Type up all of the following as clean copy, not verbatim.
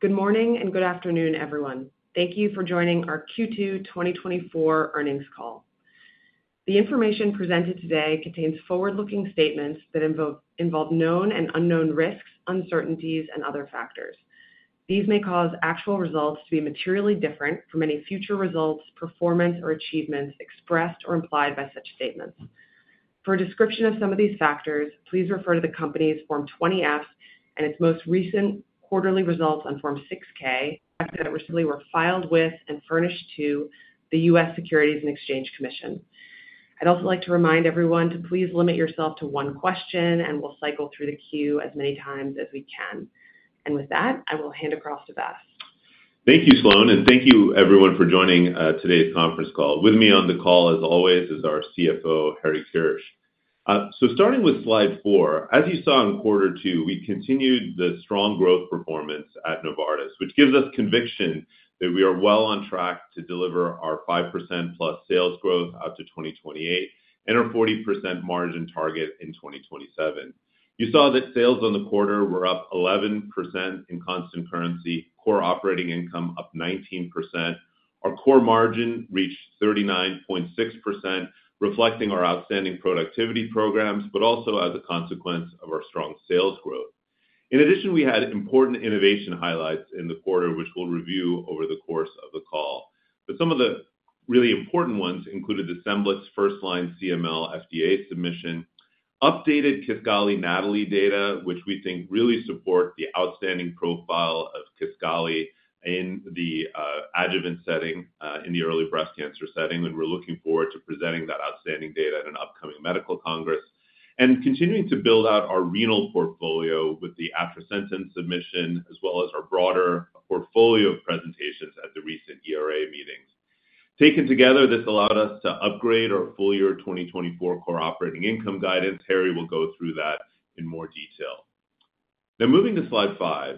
Good morning and good afternoon, everyone. Thank you for joining our Q2 2024 earnings call. The information presented today contains forward-looking statements that involve known and unknown risks, uncertainties, and other factors. These may cause actual results to be materially different from any future results, performance, or achievements expressed or implied by such statements. For a description of some of these factors, please refer to the company's Form 20-F and its most recent quarterly results on Form 6-K that recently were filed with and furnished to the U.S. Securities and Exchange Commission. I'd also like to remind everyone to please limit yourself to one question, and we'll cycle through the queue as many times as we can. And with that, I will hand across to Vas. Thank you, Sloan, and thank you, everyone, for joining today's conference call. With me on the call, as always, is our CFO, Harry Kirsch. So starting with slide 4, as you saw in quarter 2, we continued the strong growth performance at Novartis, which gives us conviction that we are well on track to deliver our 5% plus sales growth out to 2028 and our 40% margin target in 2027. You saw that sales on the quarter were up 11% in constant currency, core operating income up 19%. Our core margin reached 39.6%, reflecting our outstanding productivity programs, but also as a consequence of our strong sales growth. In addition, we had important innovation highlights in the quarter, which we'll review over the course of the call. But some of the really important ones included the Scemblix first-line CML FDA submission, updated Kisqali NATALEE data, which we think really support the outstanding profile of Kisqali in the adjuvant setting, in the early breast cancer setting, and we're looking forward to presenting that outstanding data at an upcoming medical congress, and continuing to build out our renal portfolio with the atrasentan submission, as well as our broader portfolio of presentations at the recent ERA meetings. Taken together, this allowed us to upgrade our full year 2024 core operating income guidance. Harry will go through that in more detail. Now, moving to slide 5.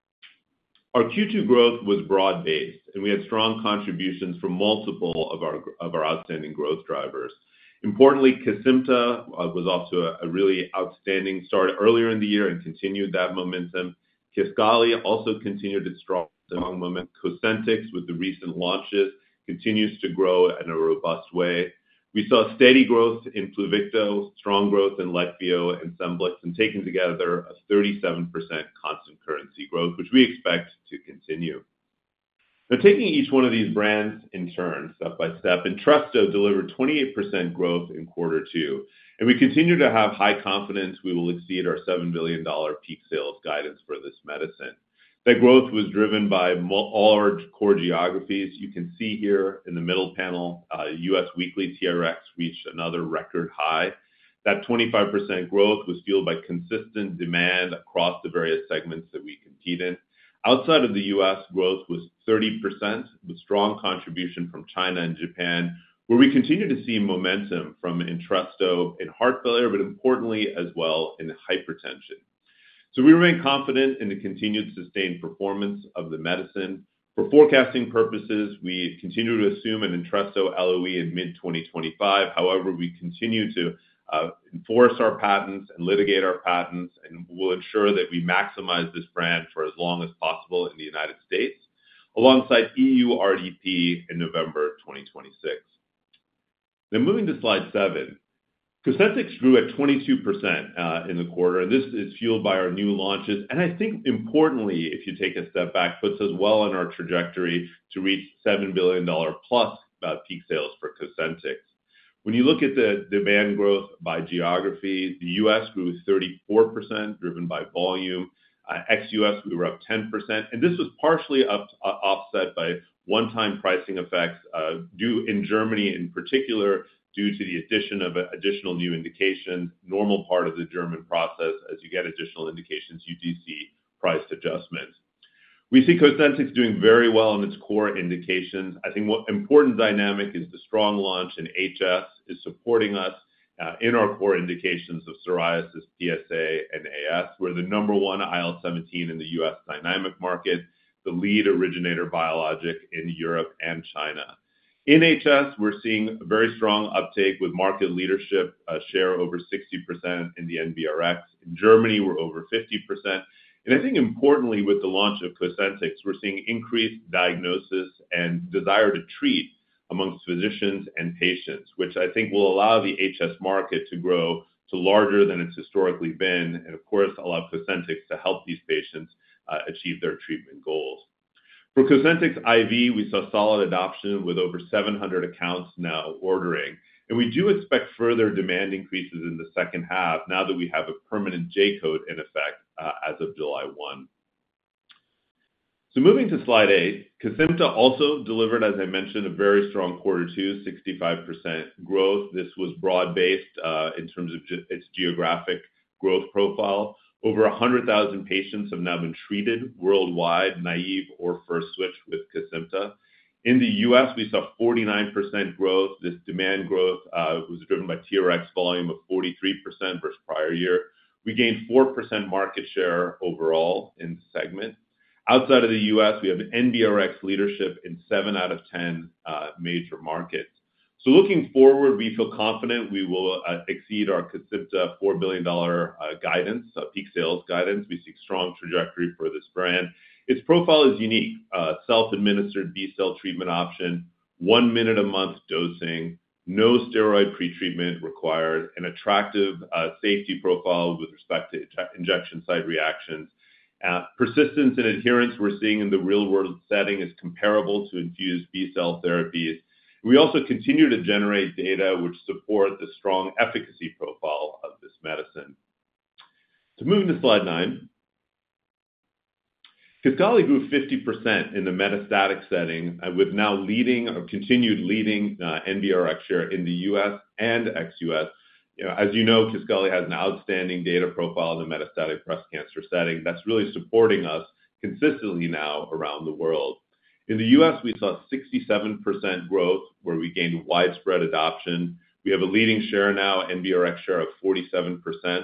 Our Q2 growth was broad-based, and we had strong contributions from multiple of our outstanding growth drivers. Importantly, Kesimpta was off to a really outstanding start earlier in the year and continued that momentum. Kisqali also continued its strong momentum. Cosentyx, with the recent launches, continues to grow in a robust way. We saw steady growth in Pluvicto, strong growth in Leqvio and Scemblix, and taken together a 37% constant currency growth, which we expect to continue. Now, taking each one of these brands in turn, step by step, Entresto delivered 28% growth in quarter 2, and we continue to have high confidence we will exceed our $7 billion peak sales guidance for this medicine. That growth was driven by all our core geographies. You can see here in the middle panel, U.S. weekly TRX reached another record high. That 25% growth was fueled by consistent demand across the various segments that we compete in. Outside of the U.S., growth was 30%, with strong contribution from China and Japan, where we continue to see momentum from Entresto in heart failure, but importantly as well in hypertension. So we remain confident in the continued sustained performance of the medicine. For forecasting purposes, we continue to assume an Entresto LOE in mid-2025. However, we continue to enforce our patents and litigate our patents, and we'll ensure that we maximize this brand for as long as possible in the United States, alongside EU RDP in November 2026. Then moving to slide 7. Cosentyx grew at 22% in the quarter, and this is fueled by our new launches. And I think importantly, if you take a step back, puts us well on our trajectory to reach $7 billion plus peak sales for Cosentyx. When you look at the demand growth by geography, the U.S. grew 34%, driven by volume. Ex-U.S., we were up 10%, and this was partially offset by one-time pricing effects due in Germany in particular, due to the addition of additional new indications, normal part of the German process. As you get additional indications, you do see price adjustments. We see Cosentyx doing very well in its core indications. I think what important dynamic is the strong launch in HS is supporting us in our core indications of psoriasis, PsA, and AS. We're the number one IL-17 in the U.S. dynamic market, the lead originator biologic in Europe and China. In HS, we're seeing a very strong uptake with market leadership, share over 60% in the NBRX. In Germany, we're over 50%. And I think importantly, with the launch of Cosentyx, we're seeing increased diagnosis and desire to treat amongst physicians and patients, which I think will allow the HS market to grow to larger than it's historically been, and of course, allow Cosentyx to help these patients achieve their treatment goals. For Cosentyx IV, we saw solid adoption with over 700 accounts now ordering, and we do expect further demand increases in the second half now that we have a permanent J-code in effect as of July 1. So moving to slide 8, Kesimpta also delivered, as I mentioned, a very strong quarter two, 65% growth. This was broad-based in terms of its geographic growth profile. Over 100,000 patients have now been treated worldwide, naive or first switch with Kesimpta. In the U.S., we saw 49% growth. This demand growth was driven by TRX volume of 43% versus prior year. We gained 4% market share overall in the segment. Outside of the U.S., we have NBRX leadership in 7 out of 10 major markets. So looking forward, we feel confident we will exceed our Kesimpta $4 billion guidance, peak sales guidance. We see strong trajectory for this brand. Its profile is unique: self-administered B-cell treatment option, 1 minute a month dosing, no steroid pretreatment required, an attractive safety profile with respect to injection site reactions. Persistence and adherence we're seeing in the real-world setting is comparable to infused B-cell therapies. We also continue to generate data which support the strong efficacy profile of this medicine. So moving to slide 9. Kisqali grew 50% in the metastatic setting, with now leading or continued leading NBRX share in the U.S. and ex-U.S. As you know, Kisqali has an outstanding data profile in the metastatic breast cancer setting that's really supporting us consistently now around the world. In the U.S., we saw 67% growth, where we gained widespread adoption. We have a leading share now, NBRX share of 47%,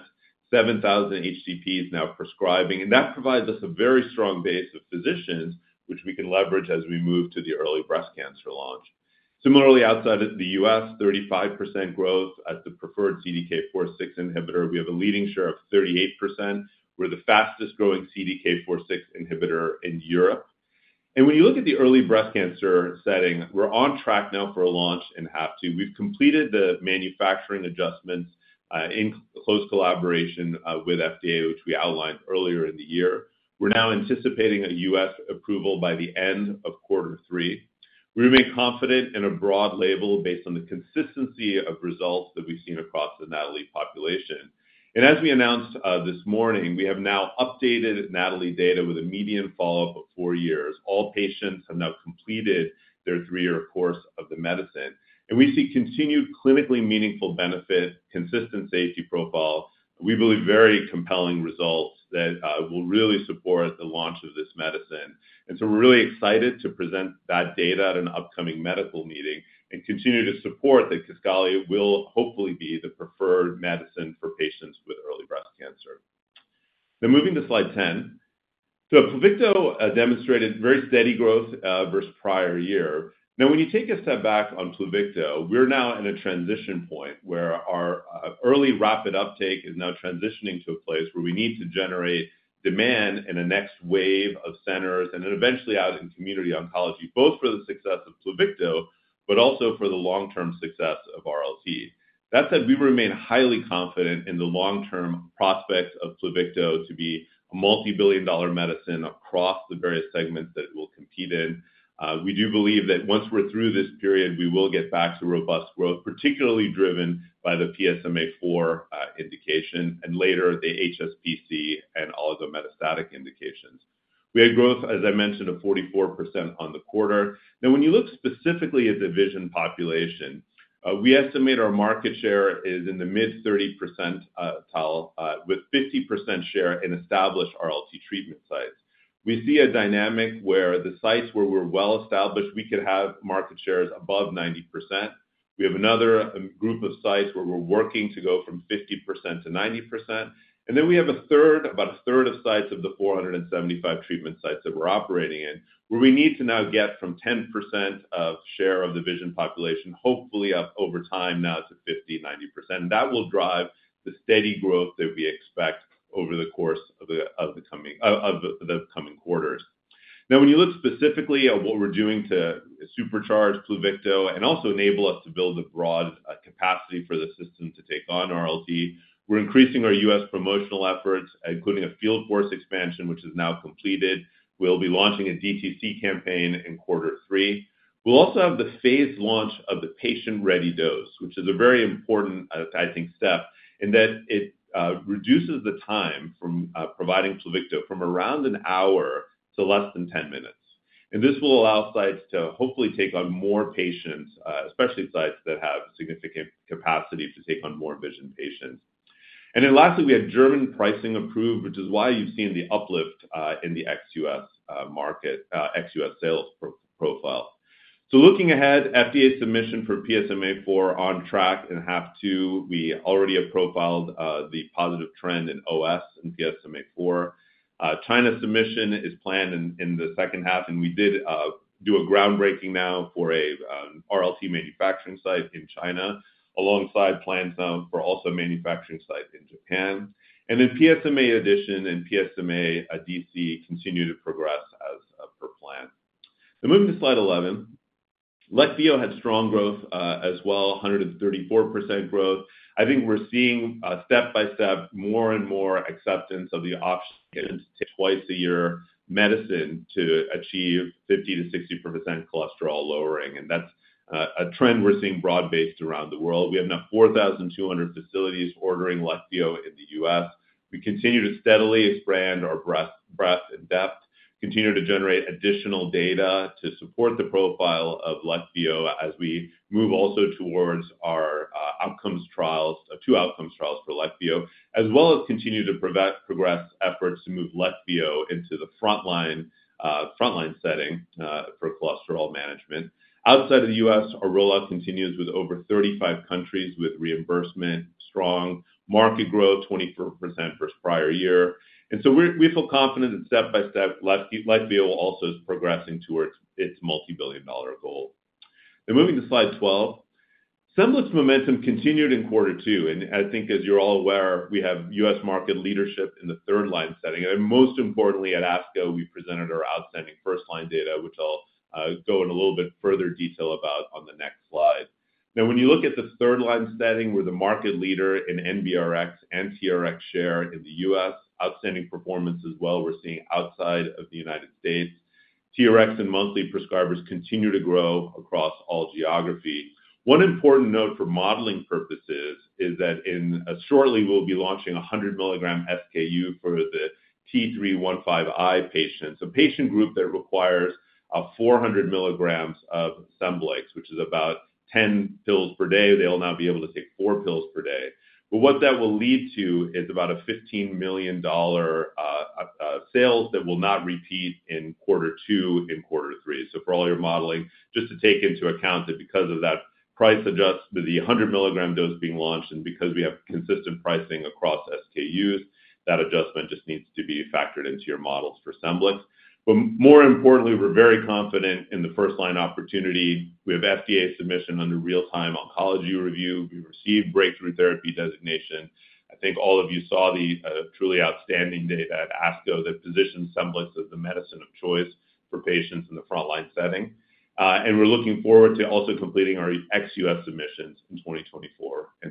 7,000 HCPs now prescribing, and that provides us a very strong base of physicians, which we can leverage as we move to the early breast cancer launch. Similarly, outside of the U.S., 35% growth as the preferred CDK4/6 inhibitor. We have a leading share of 38%. We're the fastest growing CDK4/6 inhibitor in Europe. And when you look at the early breast cancer setting, we're on track now for a launch in half two. We've completed the manufacturing adjustments in close collaboration with FDA, which we outlined earlier in the year. We're now anticipating a U.S. approval by the end of quarter three. We remain confident in a broad label based on the consistency of results that we've seen across the NATALEE population. And as we announced this morning, we have now updated NATALEE data with a median follow-up of 4 years. All patients have now completed their 3-year course of the medicine. And we see continued clinically meaningful benefit, consistent safety profile. We believe very compelling results that will really support the launch of this medicine. And so we're really excited to present that data at an upcoming medical meeting and continue to support that Kisqali will hopefully be the preferred medicine for patients with early breast cancer. Then moving to slide 10. So Pluvicto demonstrated very steady growth versus prior year. Now, when you take a step back on Pluvicto, we're now in a transition point where our early rapid uptake is now transitioning to a place where we need to generate demand in a next wave of centers and then eventually out in community oncology, both for the success of Pluvicto, but also for the long-term success of RLT. That said, we remain highly confident in the long-term prospects of Pluvicto to be a multi-billion-dollar medicine across the various segments that it will compete in. We do believe that once we're through this period, we will get back to robust growth, particularly driven by the PSMA4 indication and later the HSPC and oligometastatic indications. We had growth, as I mentioned, of 44% on the quarter. Now, when you look specifically at the VISION population, we estimate our market share is in the mid-30% with 50% share in established RLT treatment sites. We see a dynamic where the sites where we're well established, we could have market shares above 90%. We have another group of sites where we're working to go from 50% to 90%. And then we have about a third of sites of the 475 treatment sites that we're operating in, where we need to now get from 10% of share of the VISION population, hopefully up over time now to 50, 90%. And that will drive the steady growth that we expect over the course of the coming quarters. Now, when you look specifically at what we're doing to supercharge Pluvicto and also enable us to build a broad capacity for the system to take on RLT, we're increasing our U.S. promotional efforts, including a field force expansion, which is now completed. We'll be launching a DTC campaign in Q3. We'll also have the phased launch of the patient-ready dose, which is a very important, I think, step in that it reduces the time from providing Pluvicto from around an hour to less than 10 minutes. And this will allow sites to hopefully take on more patients, especially sites that have significant capacity to take on more vision patients. And then lastly, we had German pricing approved, which is why you've seen the uplift in the ex-US market, ex-US sales profile. So looking ahead, FDA submission for PSMA4 on track in H2. We already have profiled the positive trend in OS and PSMA4. China submission is planned in the second half, and we did do a groundbreaking now for a RLT manufacturing site in China, alongside plans now for also a manufacturing site in Japan. And then PSMA addition and PSMA DC continue to progress as per plan. Now moving to slide 11. Leqvio had strong growth as well, 134% growth. I think we're seeing step by step more and more acceptance of the option to take twice-a-year medicine to achieve 50 to 60% cholesterol lowering. And that's a trend we're seeing broad-based around the world. We have now 4,200 facilities ordering Leqvio in the U.S. We continue to steadily expand our breadth and depth, continue to generate additional data to support the profile of Leqvio as we move also towards our outcomes trials, two outcomes trials for Leqvio, as well as continue to progress efforts to move Leqvio into the frontline setting for cholesterol management. Outside of the U.S., our rollout continues with over 35 countries with reimbursement, strong market growth, 24% versus prior year. And so we feel confident that step by step, Leqvio also is progressing towards its multi-billion-dollar goal. Now moving to slide 12. Scemblix momentum continued in Q2, and I think as you're all aware, we have U.S. market leadership in the third-line setting. And most importantly, at ASCO, we presented our outstanding first-line data, which I'll go in a little bit further detail about on the next slide. Now, when you look at the third-line setting, we're the market leader in NBRX and TRX share in the U.S. Outstanding performance as well we're seeing outside of the United States. TRX and monthly prescribers continue to grow across all geography. One important note for modeling purposes is that shortly we'll be launching a 100 milligram SKU for the T315I patients, a patient group that requires 400 milligrams of Scemblix, which is about 10 pills per day. They'll now be able to take 4 pills per day. But what that will lead to is about a $15 million sales that will not repeat in Q2 and Q3. So for all your modeling, just to take into account that because of that price adjustment, the 100 milligram dose being launched, and because we have consistent pricing across SKUs, that adjustment just needs to be factored into your models for Scemblix. But more importantly, we're very confident in the first-line opportunity. We have FDA submission under real-time oncology review. We received breakthrough therapy designation. I think all of you saw the truly outstanding data at ASCO that positions Scemblix as the medicine of choice for patients in the frontline setting. And we're looking forward to also completing our ex-US submissions in 2024 and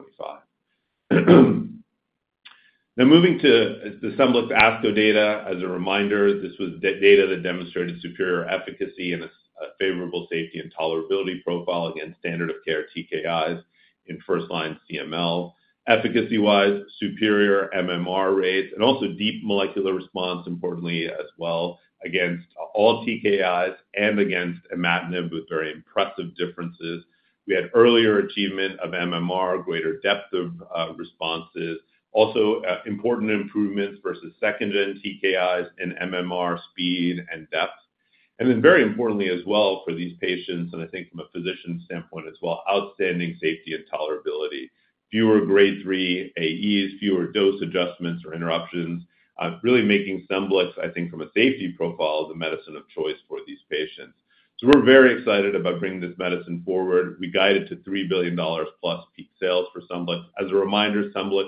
2025. Now, moving to the Scemblix ASCO data, as a reminder, this was data that demonstrated superior efficacy and a favorable safety and tolerability profile against standard of care TKIs in first-line CML. Efficacy-wise, superior MMR rates and also deep molecular response, importantly, as well, against all TKIs and against imatinib with very impressive differences. We had earlier achievement of MMR, greater depth of responses, also important improvements versus second-gen TKIs in MMR speed and depth. And then very importantly as well for these patients, and I think from a physician standpoint as well, outstanding safety and tolerability. Fewer grade 3 AEs, fewer dose adjustments or interruptions, really making Scemblix, I think, from a safety profile, the medicine of choice for these patients. So we're very excited about bringing this medicine forward. We guided to $3 billion plus peak sales for Scemblix. As a reminder, Scemblix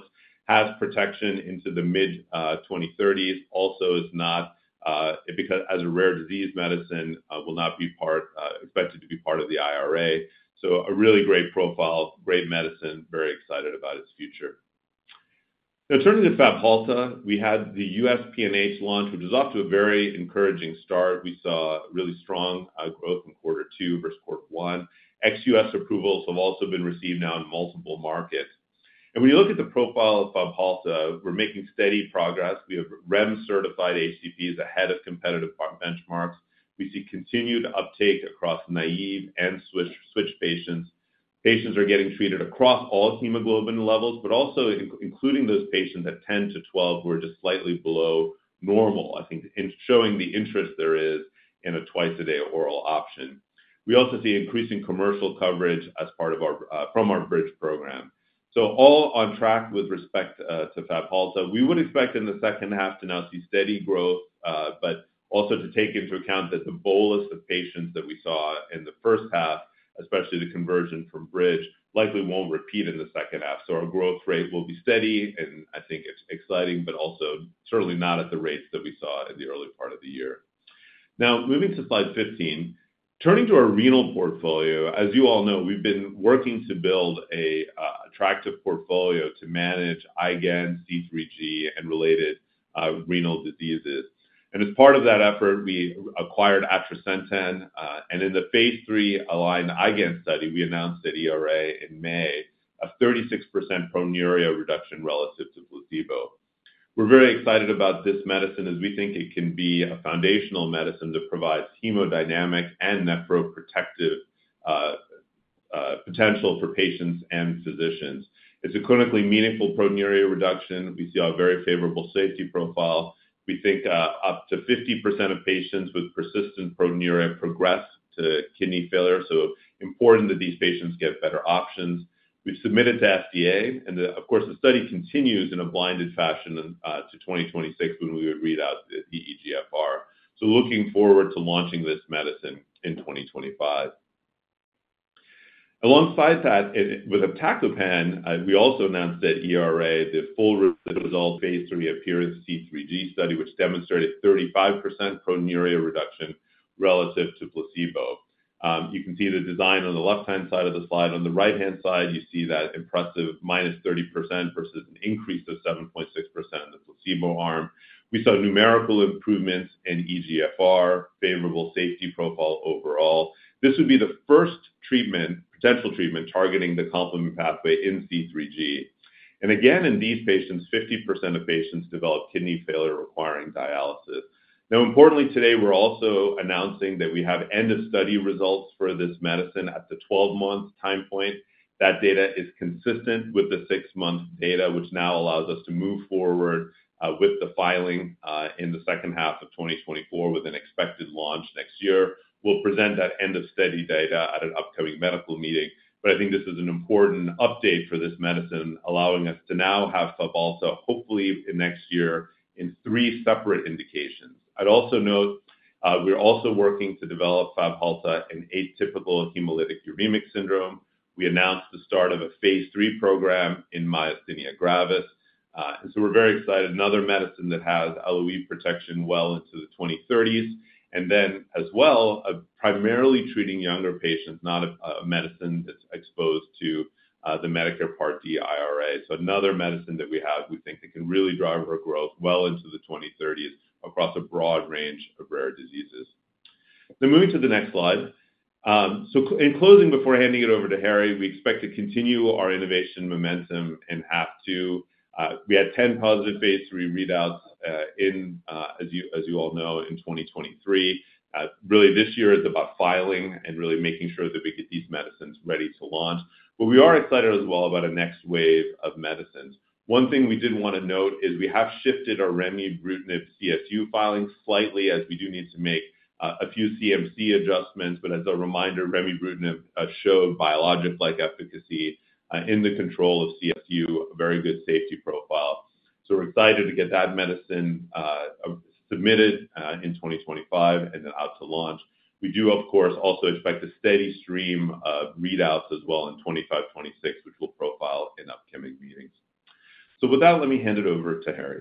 has protection into the mid-2030s, also is not, because as a rare disease medicine, will not be expected to be part of the IRA. So a really great profile, great medicine, very excited about its future. Now, turning to Fabhalta, we had the US PNH launch, which was off to a very encouraging start. We saw really strong growth in quarter two versus quarter one. Ex-US approvals have also been received now in multiple markets. And when you look at the profile of Fabhalta, we're making steady progress. We have REMS-certified HCPs ahead of competitive benchmarks. We see continued uptake across naive and switch patients. Patients are getting treated across all hemoglobin levels, but also including those patients at 10 to 12 who are just slightly below normal, I think, in showing the interest there is in a twice-a-day oral option. We also see increasing commercial coverage as part of from our Bridge program. So all on track with respect to Fabhalta. We would expect in the second half to now see steady growth, but also to take into account that the bolus of patients that we saw in the first half, especially the conversion from Bridge, likely won't repeat in the second half. So our growth rate will be steady, and I think it's exciting, but also certainly not at the rates that we saw in the early part of the year. Now, moving to slide 15, turning to our renal portfolio, as you all know, we've been working to build an attractive portfolio to manage IgAN, C3G, and related renal diseases. And as part of that effort, we acquired atrasentan, and in the phase 3 ALIGN IgAN study, we announced at ERA in May a 36% proteinuria reduction relative to placebo. We're very excited about this medicine as we think it can be a foundational medicine that provides hemodynamic and nephroprotective potential for patients and physicians. It's a clinically meaningful proteinuria reduction. We see a very favorable safety profile. We think up to 50% of patients with persistent proteinuria progress to kidney failure, so important that these patients get better options. We've submitted to FDA, and of course, the study continues in a blinded fashion to 2026 when we would read out the eGFR. So looking forward to launching this medicine in 2025. Alongside that, with iptacopan, we also announced at ERA the full result phase 3 APPEARANCE C3G study, which demonstrated 35% proteinuria reduction relative to placebo. You can see the design on the left-hand side of the slide. On the right-hand side, you see that impressive minus 30% versus an increase of 7.6% in the placebo arm. We saw numerical improvements in eGFR, favorable safety profile overall. This would be the first potential treatment targeting the complement pathway in C3G. And again, in these patients, 50% of patients develop kidney failure requiring dialysis. Now, importantly, today, we're also announcing that we have end-of-study results for this medicine at the 12-month time point. That data is consistent with the 6-month data, which now allows us to move forward with the filing in the second half of 2024 with an expected launch next year. We'll present that end-of-study data at an upcoming medical meeting. But I think this is an important update for this medicine, allowing us to now have Fabhalta, hopefully next year, in 3 separate indications. I'd also note we're also working to develop Fabhalta in atypical hemolytic uremic syndrome. We announced the start of a phase 3 program in myasthenia gravis. And so we're very excited. Another medicine that has LOE protection well into the 2030s. And then as well, primarily treating younger patients, not a medicine that's exposed to the Medicare Part D IRA. So another medicine that we have, we think that can really drive our growth well into the 2030s across a broad range of rare diseases. Then moving to the next slide. So in closing, before handing it over to Harry, we expect to continue our innovation momentum in half two. We had 10 positive phase 3 readouts as you all know, in 2023. Really, this year is about filing and really making sure that we get these medicines ready to launch. But we are excited as well about a next wave of medicines. One thing we did want to note is we have shifted our remibrutinib CSU filing slightly, as we do need to make a few CMC adjustments. But as a reminder, remibrutinib showed biologic-like efficacy in the control of CSU, a very good safety profile. So we're excited to get that medicine submitted in 2025 and then out to launch. We do, of course, also expect a steady stream of readouts as well in 25, 26, which we'll profile in upcoming meetings. So with that, let me hand it over to Harry.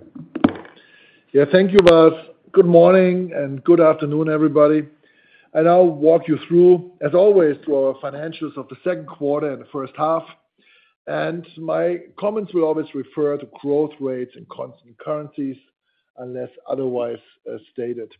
Yeah, thank you, Vas. Good morning and good afternoon, everybody. I now walk you through, as always, to our financials of the second quarter and the first half. And my comments will always refer to growth rates and constant currencies unless otherwise stated.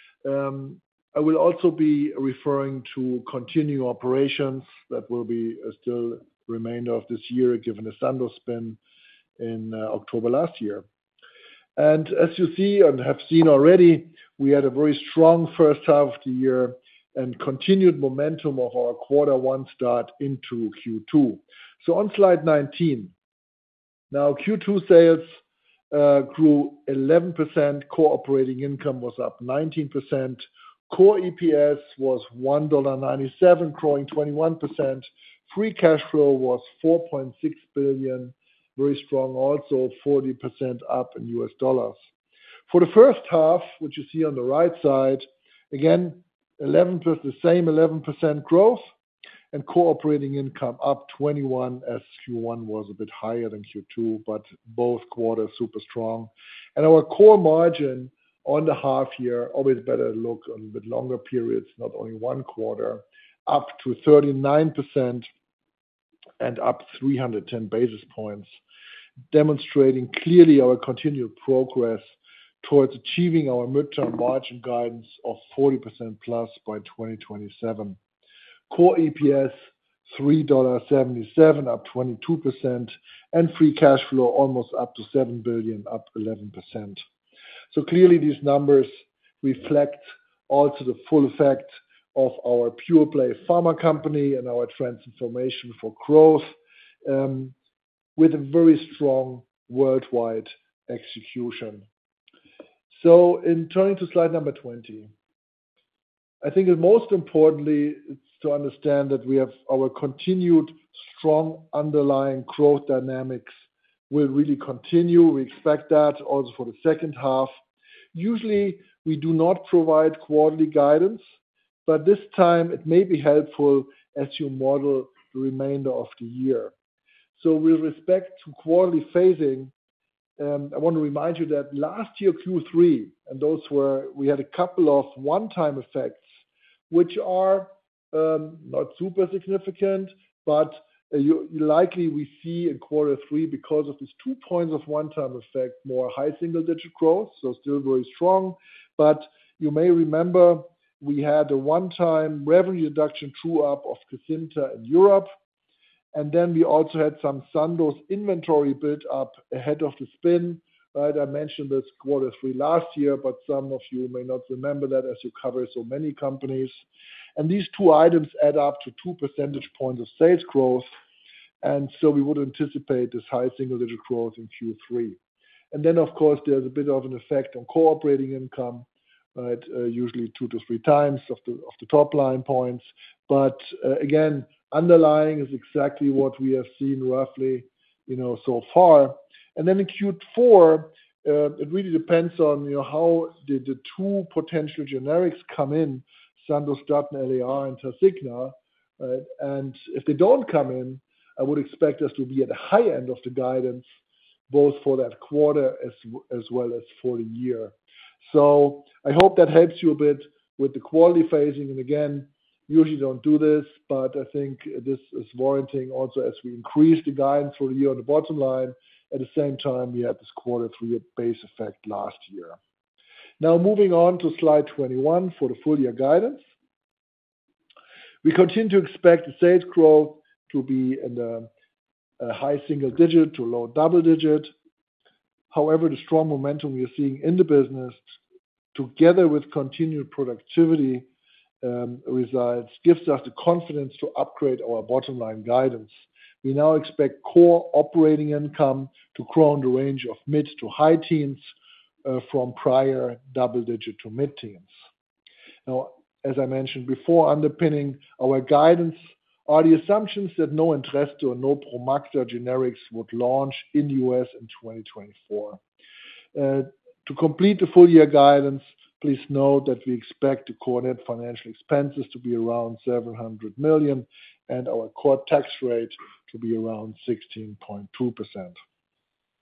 I will also be referring to continuing operations that will be still the remainder of this year, given the Sandoz spin in October last year. And as you see and have seen already, we had a very strong first half of the year and continued momentum of our quarter one start into Q2. So on slide 19, now Q2 sales grew 11%, core operating income was up 19%, core EPS was $1.97, growing 21%, free cash flow was $4.6 billion, very strong also, 40% up in US dollars. For the first half, which you see on the right side, again, 11%, the same 11% growth, and core operating income up 21%, as Q1 was a bit higher than Q2, but both quarters super strong. And our core margin on the half year, always better look on a bit longer periods, not only one quarter, up to 39% and up 310 basis points, demonstrating clearly our continued progress towards achieving our midterm margin guidance of 40% plus by 2027. Core EPS $3.77, up 22%, and free cash flow almost up to $7 billion, up 11%. So clearly these numbers reflect also the full effect of our pure play pharma company and our transformation for growth, with a very strong worldwide execution. So in turning to slide number 20, I think that most importantly, it's to understand that we have our continued strong underlying growth dynamics will really continue. We expect that also for the second half. Usually we do not provide quarterly guidance, but this time it may be helpful as you model the remainder of the year. So with respect to quarterly phasing, I want to remind you that last year Q3, and we had a couple of one-time effects, which are not super significant, but likely we see in quarter three, because of these 2 points of one-time effect, more high single-digit growth, so still very strong. But you may remember we had a one-time revenue reduction true-up of Kesimpta in Europe, and then we also had some Sandoz inventory built up ahead of the spin. Right? I mentioned this quarter three last year, but some of you may not remember that as you cover so many companies. And these two items add up to 2 percentage points of sales growth, and so we would anticipate this high single-digit growth in Q3. And then, of course, there's a bit of an effect on core operating income, right? Usually 2 to 3 times of the top line points. But again, underlying is exactly what we have seen roughly, so far. And then in Q4, it really depends on how the two potential generics come in, Sandostatin LAR and Tasigna, right? And if they don't come in, I would expect us to be at the high end of the guidance, both for that quarter as well as for the year. So I hope that helps you a bit with the quality phasing. And again, usually don't do this, but I think this is warranting also as we increase the guidance for the year on the bottom line. At the same time, we had this quarter three base effect last year. Now moving on to slide 21 for the full year guidance. We continue to expect the sales growth to be in the high single digit to low double digit. However, the strong momentum we are seeing in the business, together with continued productivity results, gives us the confidence to upgrade our bottom line guidance. We now expect core operating income to grow in the range of mid to high teens from prior double digit to mid-teens. Now, as I mentioned before, underpinning our guidance are the assumptions that no Entresto or no Promacta generics would launch in the US in 2024. To complete the full year guidance, please note that we expect the core net financial expenses to be around $700 million and our core tax rate to be around 16.2%.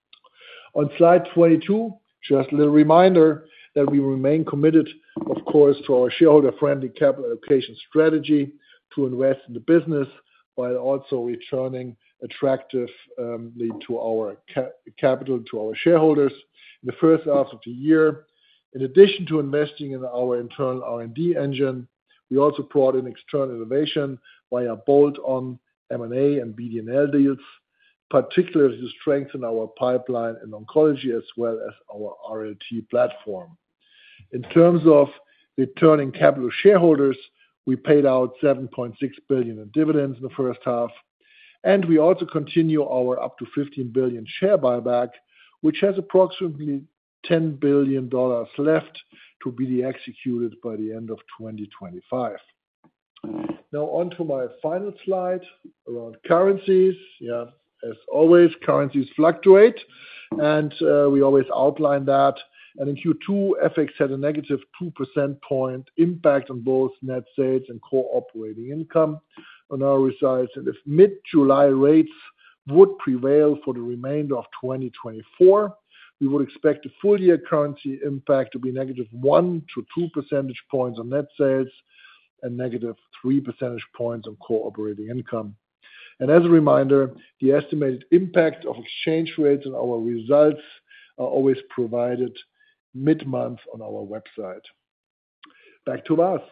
On slide 22, just a little reminder that we remain committed, of course, to our shareholder-friendly capital allocation strategy to invest in the business while also returning attractively to our capital to our shareholders. In the first half of the year, in addition to investing in our internal R&D engine, we also brought in external innovation via bolt-on M&A and BD&L deals, particularly to strengthen our pipeline in oncology as well as our RLT platform. In terms of returning capital to shareholders, we paid out $7.6 billion in dividends in the first half, and we also continue our up to $15 billion share buyback, which has approximately $10 billion left to be executed by the end of 2025. Now on to my final slide around currencies. Yeah, as always, currencies fluctuate, and we always outline that. And in Q2, FX had a negative 2% point impact on both net sales and core operating income on our results. And if mid-July rates would prevail for the remainder of 2024, we would expect the full-year currency impact to be negative 1 to 2 percentage points on net sales and negative 3 percentage points on core operating income. And as a reminder, the estimated impact of exchange rates on our results are always provided mid-month on our website. Back to Vas.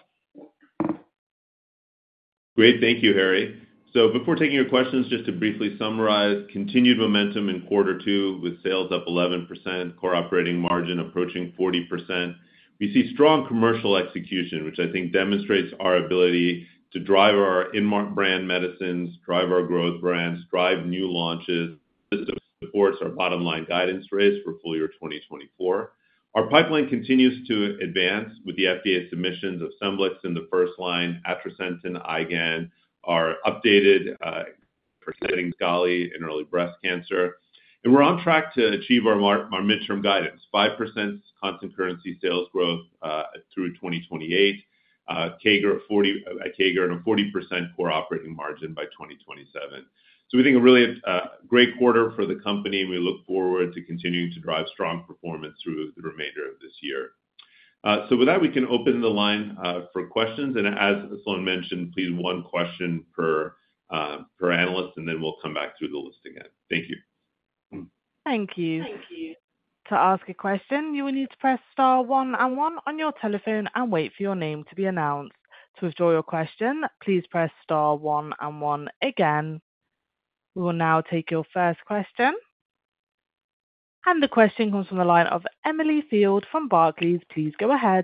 Great, thank you, Harry. So before taking your questions, just to briefly summarize, continued momentum in quarter two with sales up 11%, core operating margin approaching 40%. We see strong commercial execution, which I think demonstrates our ability to drive our in-brand medicines, drive our growth brands, drive new launches. This supports our bottom line guidance raise for full year 2024. Our pipeline continues to advance with the FDA submissions of Scemblix in the first line, atrasentan, IgAN, our updated for Kisqali in early breast cancer. And we're on track to achieve our midterm guidance, 5% constant currency sales growth through 2028, CAGR and a 40% core operating margin by 2027. So we think a really great quarter for the company, and we look forward to continuing to drive strong performance through the remainder of this year. So with that, we can open the line for questions. And as Sloan mentioned, please one question per analyst, and then we'll come back through the list again. Thank you. Thank you. To ask a question, you will need to press star 1 and 1 on your telephone and wait for your name to be announced. To withdraw your question, please press star 1 and 1 again. We will now take your first question. And the question comes from the line of Emily Field from Barclays. Please go ahead.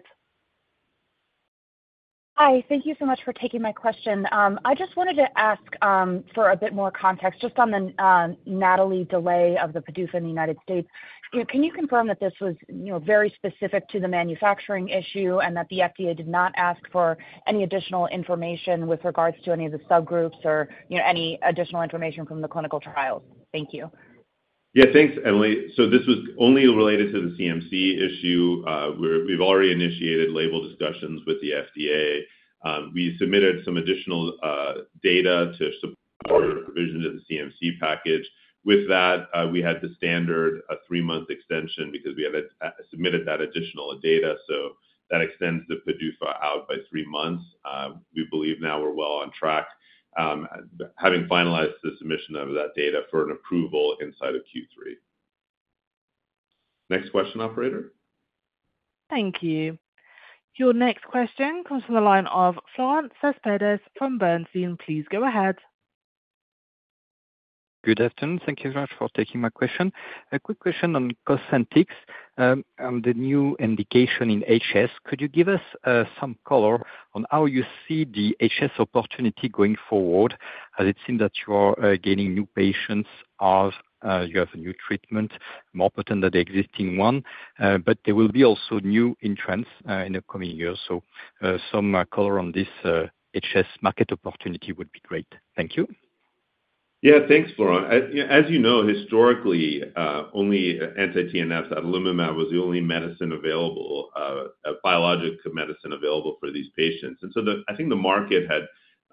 Hi, thank you so much for taking my question. I just wanted to ask for a bit more context just on the NATALEE delay of the PDUFA in the United States. Can you confirm that this was very specific to the manufacturing issue and that the FDA did not ask for any additional information with regards to any of the subgroups or any additional information from the clinical trials? Thank you. Yeah, thanks, Emily. So this was only related to the CMC issue. We've already initiated label discussions with the FDA. We submitted some additional data to support revision to the CMC package. With that, we had the standard 3-month extension because we had submitted that additional data. So that extends the PDUFA out by 3 months. We believe now we're well on track, having finalized the submission of that data for an approval inside of Q3. Next question, operator. Thank you. Your next question comes from the line of Florent Cespedes from Bernstein. Please go ahead. Good afternoon. Thank you very much for taking my question. A quick question on Cosentyx, on the new indication in HS. Could you give us some color on how you see the HS opportunity going forward, as it seems that you are gaining new patients, as you have a new treatment, more potent than the existing one, but there will be also new entrants in the coming years. So some color on this HS market opportunity would be great. Thank you. Yeah, thanks, Florent. As you know, historically, only anti-TNFs, adalimumab, was the only medicine available, a biologic medicine available for these patients. And so I think the market had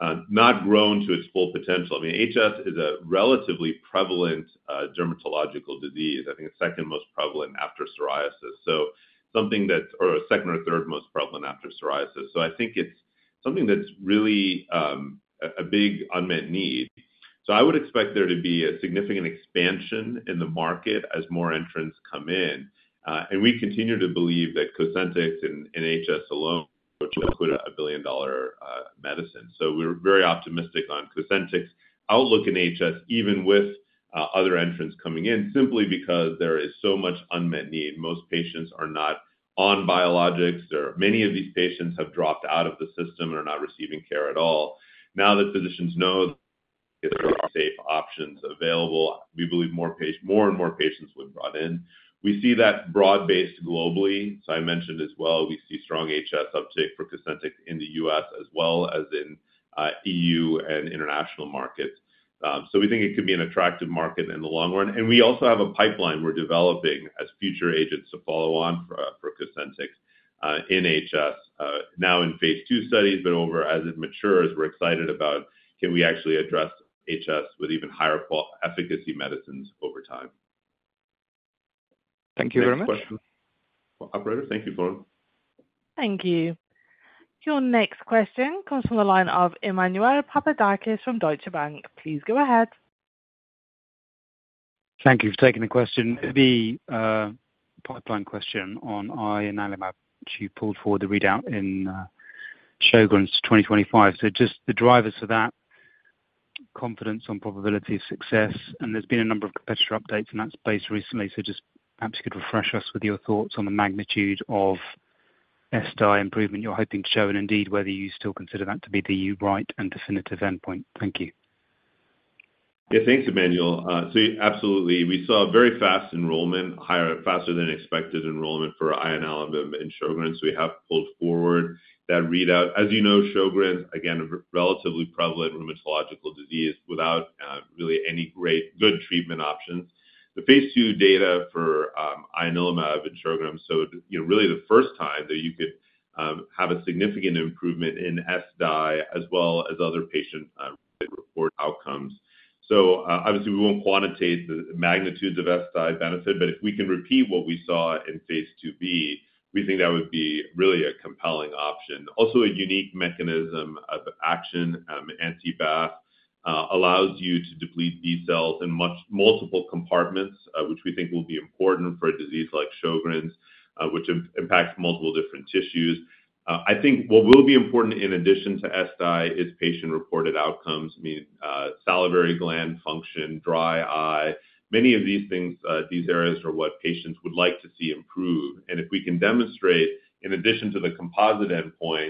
not grown to its full potential. I mean, HS is a relatively prevalent dermatological disease. I think it's second most prevalent after psoriasis. So something that's, or second or third most prevalent after psoriasis. So I think it's something that's really a big unmet need. So I would expect there to be a significant expansion in the market as more entrants come in. And we continue to believe that Cosentyx in HS alone would put a $1 billion medicine. So we're very optimistic on Cosentyx outlook in HS, even with other entrants coming in, simply because there is so much unmet need. Most patients are not on biologics. Many of these patients have dropped out of the system and are not receiving care at all. Now that physicians know there are safe options available, we believe more and more patients will be brought in. We see that broad-based globally. So I mentioned as well, we see strong HS uptake for Cosentyx in the U.S. as well as in EU and international markets. So we think it could be an attractive market in the long run. And we also have a pipeline we're developing as future agents to follow on for Cosentyx in HS, now in phase 2 studies, but over as it matures, we're excited about can we actually address HS with even higher efficacy medicines over time. Thank you very much. Question. Operator, thank you, Florent. Thank you. Your next question comes from the line of Emmanuel Papadakis from Deutsche Bank. Please go ahead. Thank you for taking the question. The pipeline question on ianalumab, which you pulled forward the readout in Sjögren's 2025. So just the drivers for that, confidence on probability of success, and there's been a number of competitor updates in that space recently. So just perhaps you could refresh us with your thoughts on the magnitude of ESSDAI improvement you're hoping to show, and indeed whether you still consider that to be the right and definitive endpoint. Thank you. Yeah, thanks, Emmanuel. So absolutely, we saw very fast enrollment, faster than expected enrollment for ianalumab in Sjögren's. So we have pulled forward that readout. As you know, Sjögren's, again, a relatively prevalent rheumatological disease without really any good treatment options. The phase 2 data for ianalumab in Sjögren's, so really the first time that you could have a significant improvement in ESSDAI as well as other patient report outcomes. So obviously we won't quantitate the magnitudes of ESSDAI benefit, but if we can repeat what we saw in phase 2b, we think that would be really a compelling option. Also a unique mechanism of action, anti-BAFF, allows you to deplete B cells in multiple compartments, which we think will be important for a disease like Sjögren's, which impacts multiple different tissues. I think what will be important in addition to ESSDAI is patient-reported outcomes. I mean, salivary gland function, dry eye. Many of these things, these areas are what patients would like to see improve. And if we can demonstrate, in addition to the composite endpoint,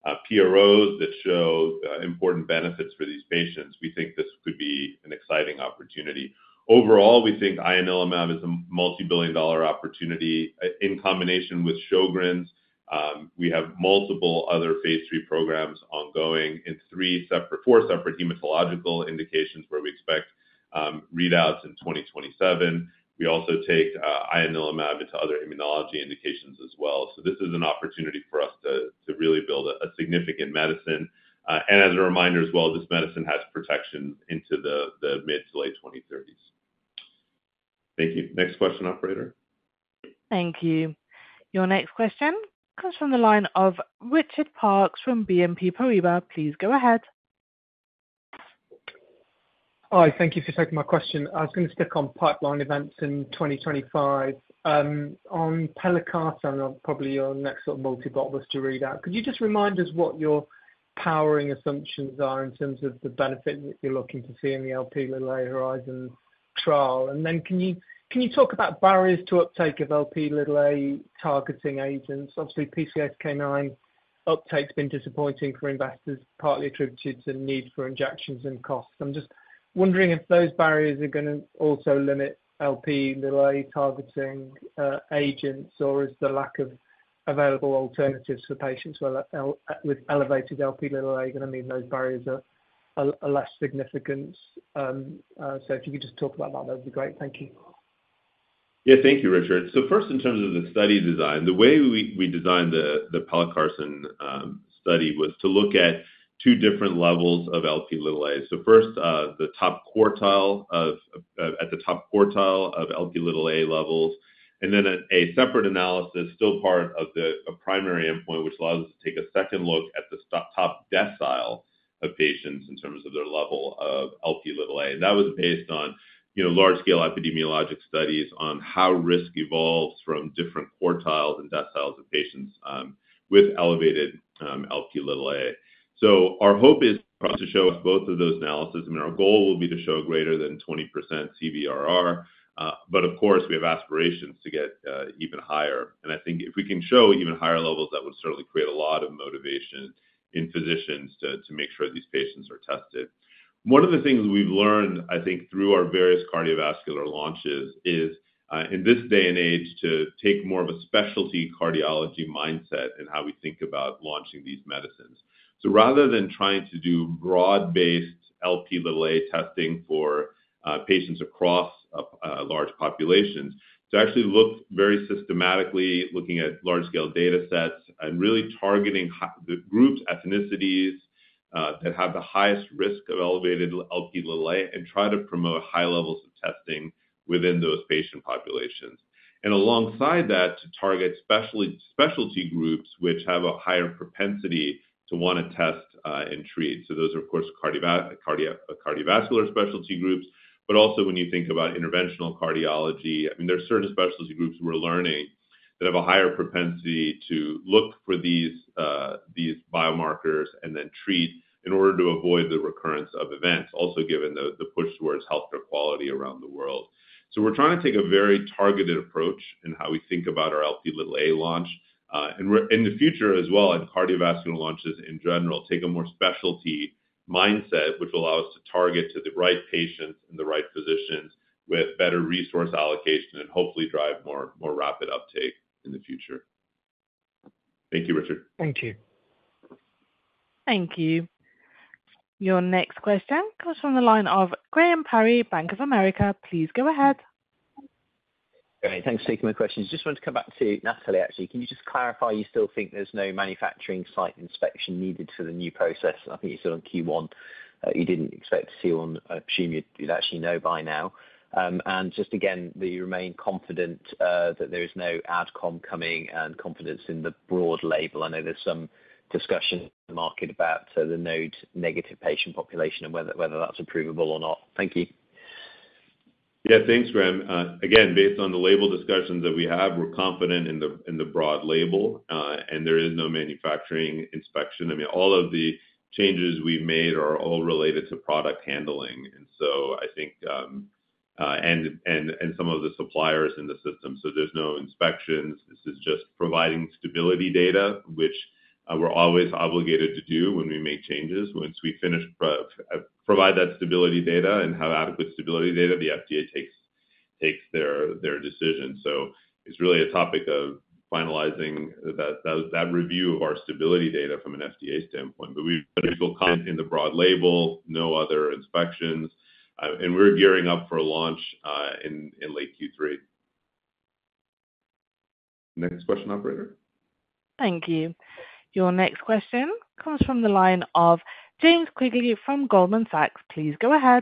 PROs that show important benefits for these patients, we think this could be an exciting opportunity. Overall, we think ianalumab is a multi-billion-dollar opportunity in combination with Sjögren's. We have multiple other phase 3 programs ongoing in four separate hematological indications where we expect readouts in 2027. We also take ianalumab into other immunology indications as well. So this is an opportunity for us to really build a significant medicine. And as a reminder as well, this medicine has protection into the mid to late 2030s. Thank you. Next question, operator. Thank you. Your next question comes from the line of Richard Parkes from BNP Paribas. Please go ahead. Hi, thank you for taking my question. I was going to stick on pipeline events in 2025. On pelacarsen, probably your next sort of multi-blockbuster readout. Could you just remind us what your powering assumptions are in terms of the benefit that you're looking to see in the Lp(a) Horizon trial? And then can you talk about barriers to uptake of Lp(a) targeting agents? Obviously, PCSK9 uptake's been disappointing for investors, partly attributed to the need for injections and costs. I'm just wondering if those barriers are going to also limit Lp(a) targeting agents, or is the lack of available alternatives for patients with elevated Lp(a) going to mean those barriers are less significant? So if you could just talk about that would be great. Thank you. Yeah, thank you, Richard. So first, in terms of the study design, the way we designed the pelacarsen study was to look at two different levels of Lp(a). So first, the top quartile of at the top quartile of Lp(a) levels, and then a separate analysis, still part of a primary endpoint, which allows us to take a second look at the top decile of patients in terms of their level of Lp(a). And that was based on large-scale epidemiologic studies on how risk evolves from different quartiles and deciles of patients with elevated Lp(a). So our hope is to show us both of those analyses. I mean, our goal will be to show greater than 20% CVRR, but of course, we have aspirations to get even higher. And I think if we can show even higher levels, that would certainly create a lot of motivation in physicians to make sure these patients are tested. One of the things we've learned, I think, through our various cardiovascular launches is in this day and age to take more of a specialty cardiology mindset in how we think about launching these medicines. So rather than trying to do broad-based Lp(a) testing for patients across large populations, to actually look very systematically, looking at large-scale data sets and really targeting the groups, ethnicities that have the highest risk of elevated Lp(a) and try to promote high levels of testing within those patient populations. And alongside that, to target specialty groups which have a higher propensity to want to test and treat. So those are, of course, cardiovascular specialty groups, but also when you think about interventional cardiology, I mean, there are certain specialty groups we're learning that have a higher propensity to look for these biomarkers and then treat in order to avoid the recurrence of events, also given the push towards healthcare quality around the world. So we're trying to take a very targeted approach in how we think about our Lp(a) launch. And we're, in the future as well, in cardiovascular launches in general, take a more specialty mindset, which will allow us to target to the right patients and the right physicians with better resource allocation and hopefully drive more rapid uptake in the future. Thank you, Richard. Thank you. Thank you. Your next question comes from the line of Graham Parry, Bank of America. Please go ahead. Great. Thanks for taking my questions. Just wanted to come back to Natalie, actually. Can you just clarify you still think there's no manufacturing site inspection needed for the new process? I think you said on Q1 you didn't expect to see one. I presume you'd actually know by now. And just again, that you remain confident that there is no AdCom coming and confidence in the broad label. I know there's some discussion in the market about the node-negative patient population and whether that's approvable or not. Thank you. Yeah, thanks, Graham. Again, based on the label discussions that we have, we're confident in the broad label, and there is no manufacturing inspection. I mean, all of the changes we've made are all related to product handling, and so I think and some of the suppliers in the system. So there's no inspections. This is just providing stability data, which we're always obligated to do when we make changes. Once we finish provide that stability data and have adequate stability data, the FDA takes their decision. So it's really a topic of finalizing that review of our stability data from an FDA standpoint. But we feel confident in the broad label, no other inspections, and we're gearing up for a launch in late Q3. Next question, operator. Thank you. Your next question comes from the line of James Quigley from Goldman Sachs. Please go ahead.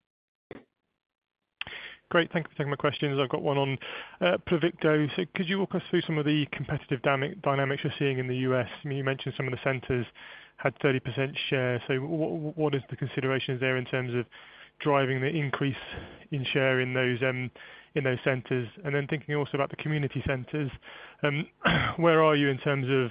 Great. Thank you for taking my questions. I've got one on Pluvicto. So could you walk us through some of the competitive dynamics you're seeing in the US? I mean, you mentioned some of the centers had 30% share. So what is the considerations there in terms of driving the increase in share in those centers? And then thinking also about the community centers, where are you in terms of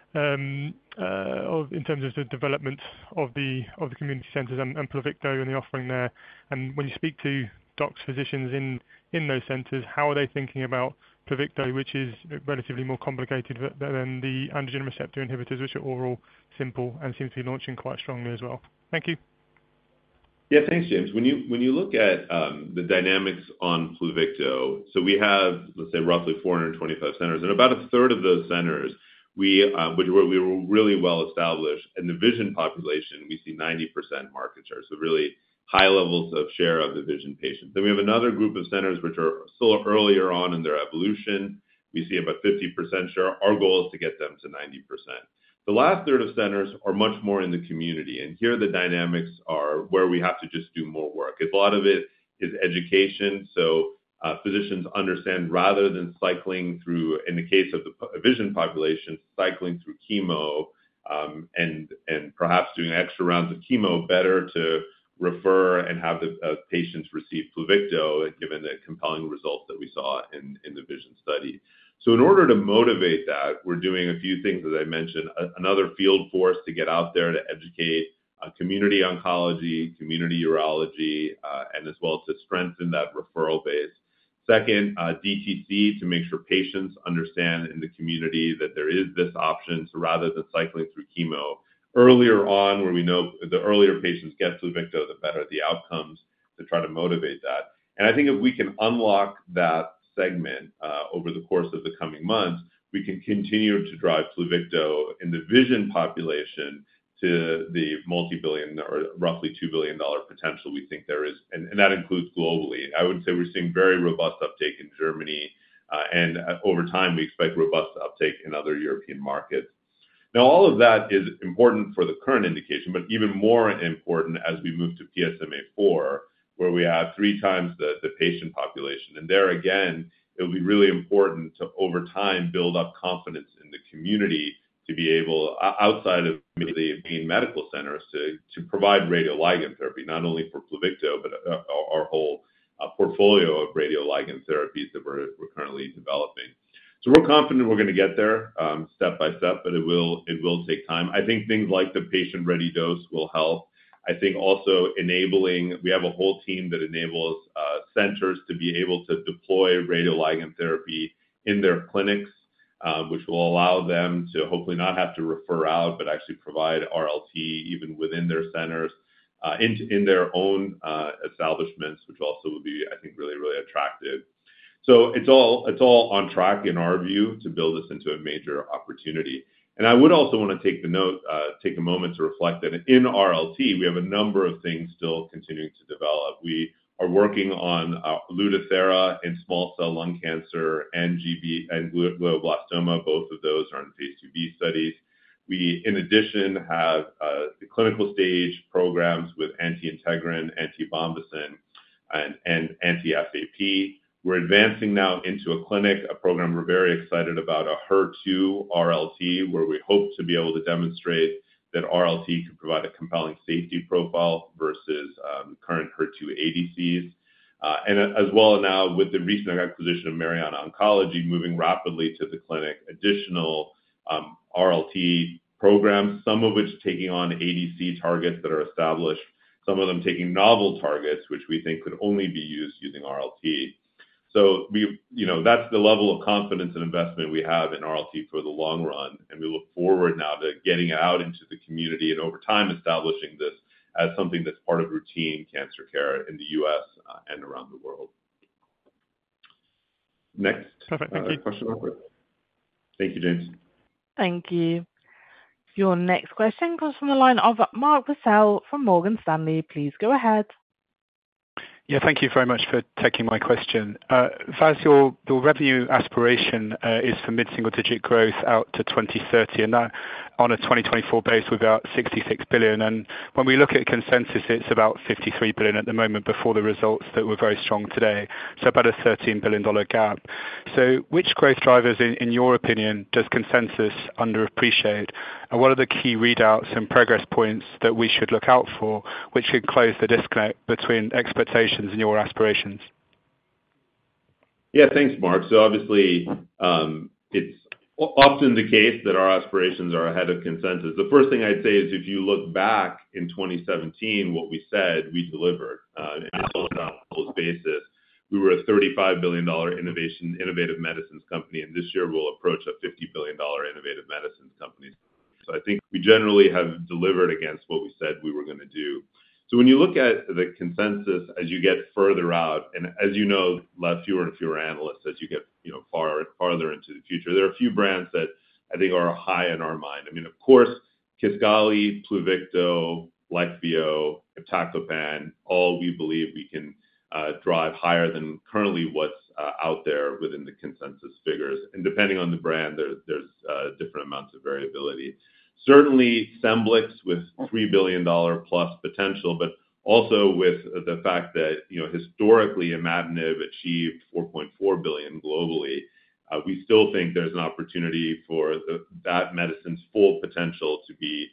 the development of the community centers and Pluvicto and the offering there? And when you speak to docs, physicians in those centers, how are they thinking about Pluvicto, which is relatively more complicated than the androgen receptor inhibitors, which are oral, simple, and seem to be launching quite strongly as well? Thank you. Yeah, thanks, James. When you look at the dynamics on Pluvicto, so we have, let's say, roughly 425 centers, and about a third of those centers we were really well established. In the vision population, we see 90% market share, so really high levels of share of the vision patients. Then we have another group of centers which are still earlier on in their evolution. We see about 50% share. Our goal is to get them to 90%. The last third of centers are much more in the community, and here the dynamics are where we have to just do more work. A lot of it is education, so physicians understand rather than cycling through, in the case of the vision population, cycling through chemo and perhaps doing extra rounds of chemo, better to refer and have the patients receive Pluvicto, given the compelling results that we saw in the vision study. So in order to motivate that, we're doing a few things, as I mentioned, another field force to get out there to educate community oncology, community urology, and as well to strengthen that referral base. Second, DTC to make sure patients understand in the community that there is this option, so rather than cycling through chemo earlier on, where we know the earlier patients get Pluvicto, the better the outcomes, to try to motivate that. And I think if we can unlock that segment over the course of the coming months, we can continue to drive Pluvicto in the vision population to the multi-billion or roughly $2 billion potential we think there is, and that includes globally. I would say we're seeing very robust uptake in Germany, and over time we expect robust uptake in other European markets. Now, all of that is important for the current indication, but even more important as we move to PSMA-4, where we have 3 times the patient population. And there again, it will be really important to, over time, build up confidence in the community to be able, outside of the main medical centers, to provide radioligand therapy, not only for Pluvicto, but our whole portfolio of radioligand therapies that we're currently developing. So we're confident we're going to get there step by step, but it will take time. I think things like the patient-ready dose will help. I think also enabling, we have a whole team that enables centers to be able to deploy radioligand therapy in their clinics, which will allow them to hopefully not have to refer out, but actually provide RLT even within their centers, in their own establishments, which also will be, I think, really, really attractive. So it's all on track in our view to build this into a major opportunity. And I would also want to take a moment to reflect that in RLT, we have a number of things still continuing to develop. We are working on Lutathera in small cell lung cancer and GB and glioblastoma. Both of those are in phase 2b studies. We, in addition, have the clinical stage programs with anti-integrin, anti-bombesin, and anti-FAP. We're advancing now into a clinic, a program we're very excited about, a HER2 RLT, where we hope to be able to demonstrate that RLT can provide a compelling safety profile versus current HER2 ADCs. And as well now with the recent acquisition of Mariana Oncology, moving rapidly to the clinic, additional RLT programs, some of which taking on ADC targets that are established, some of them taking novel targets, which we think could only be used using RLT. So that's the level of confidence and investment we have in RLT for the long run, and we look forward now to getting it out into the community and over time establishing this as something that's part of routine cancer care in the U.S. And around the world. Next. Perfect. Thank you. Question. Thank you, James. Thank you. Your next question comes from the line of Mark Purcell from Morgan Stanley. Please go ahead. Yeah, thank you very much for taking my question. Vas, your revenue aspiration is for mid-single-digit growth out to 2030, and that on a 2024 base with about $66 billion. And when we look at consensus, it's about $53 billion at the moment before the results that were very strong today, so about a $13 billion gap. So which growth drivers, in your opinion, does consensus underappreciate? And what are the key readouts and progress points that we should look out for, which could close the disconnect between expectations and your aspirations? Yeah, thanks, Mark. So obviously, it's often the case that our aspirations are ahead of consensus. The first thing I'd say is if you look back in 2017, what we said, we delivered. And on a basis, we were a $35 billion innovative medicines company, and this year we'll approach a $50 billion innovative medicines company. So I think we generally have delivered against what we said we were going to do. So when you look at the consensus as you get further out, and as you know, fewer and fewer analysts as you get farther into the future, there are a few brands that I think are high in our mind. I mean, of course, Kisqali, Pluvicto, Leqvio, iptacopan, all we believe we can drive higher than currently what's out there within the consensus figures. And depending on the brand, there's different amounts of variability. Certainly, Scemblix with $3 billion plus potential, but also with the fact that, historically, imatinib achieved $4.4 billion globally. We still think there's an opportunity for that medicine's full potential to be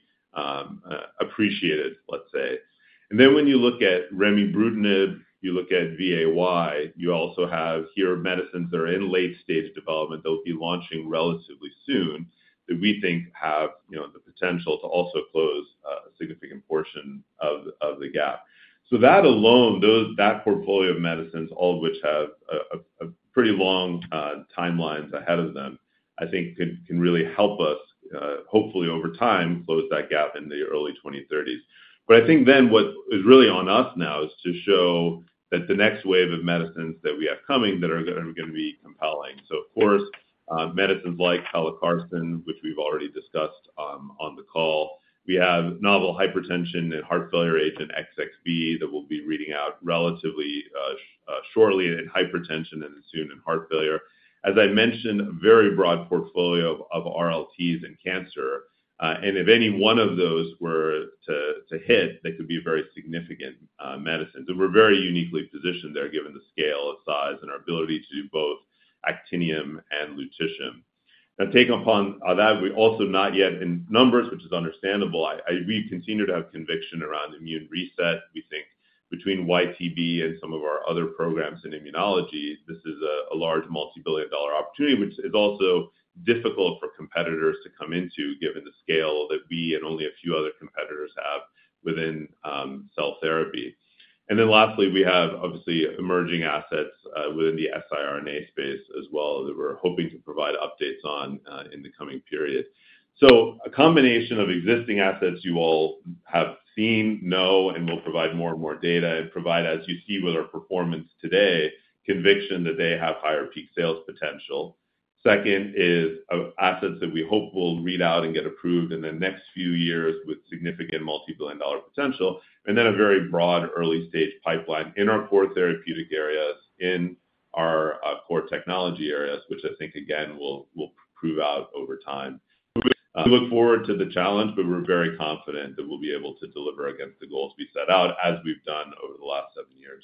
appreciated, let's say. And then when you look at remibrutinib, you look at VAY, you also have here medicines that are in late-stage development that will be launching relatively soon that we think have the potential to also close a significant portion of the gap. So that alone, that portfolio of medicines, all of which have a pretty long timelines ahead of them, I think can really help us, hopefully over time, close that gap in the early 2030s. But I think then what is really on us now is to show that the next wave of medicines that we have coming that are going to be compelling. So, of course, medicines like pelacarsen, which we've already discussed on the call. We have novel hypertension and heart failure agent XXB that will be reading out relatively shortly in hypertension and soon in heart failure. As I mentioned, a very broad portfolio of RLTs in cancer. And if any one of those were to hit, they could be a very significant medicine. And we're very uniquely positioned there given the scale, size, and our ability to do both actinium and lutetium. Now, taking upon that, we also not yet in numbers, which is understandable. We continue to have conviction around immune reset. We think between YTB and some of our other programs in immunology, this is a large multi-billion-dollar opportunity, which is also difficult for competitors to come into given the scale that we and only a few other competitors have within cell therapy. And then lastly, we have obviously emerging assets within the siRNA space as well that we're hoping to provide updates on in the coming period. So a combination of existing assets you all have seen, know, and will provide more and more data and provide, as you see with our performance today, conviction that they have higher peak sales potential. Second is assets that we hope will read out and get approved in the next few years with significant multi-billion-dollar potential, and then a very broad early-stage pipeline in our core therapeutic areas, in our core technology areas, which I think, again, will prove out over time. We look forward to the challenge, but we're very confident that we'll be able to deliver against the goals we set out as we've done over the last 7 years.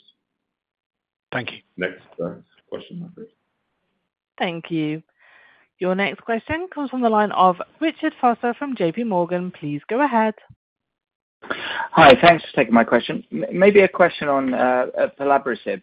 Thank you. Next question, please. Thank you. Your next question comes from the line of Richard Vosser from JP Morgan. Please go ahead. Hi, thanks for taking my question. Maybe a question on pelabresib.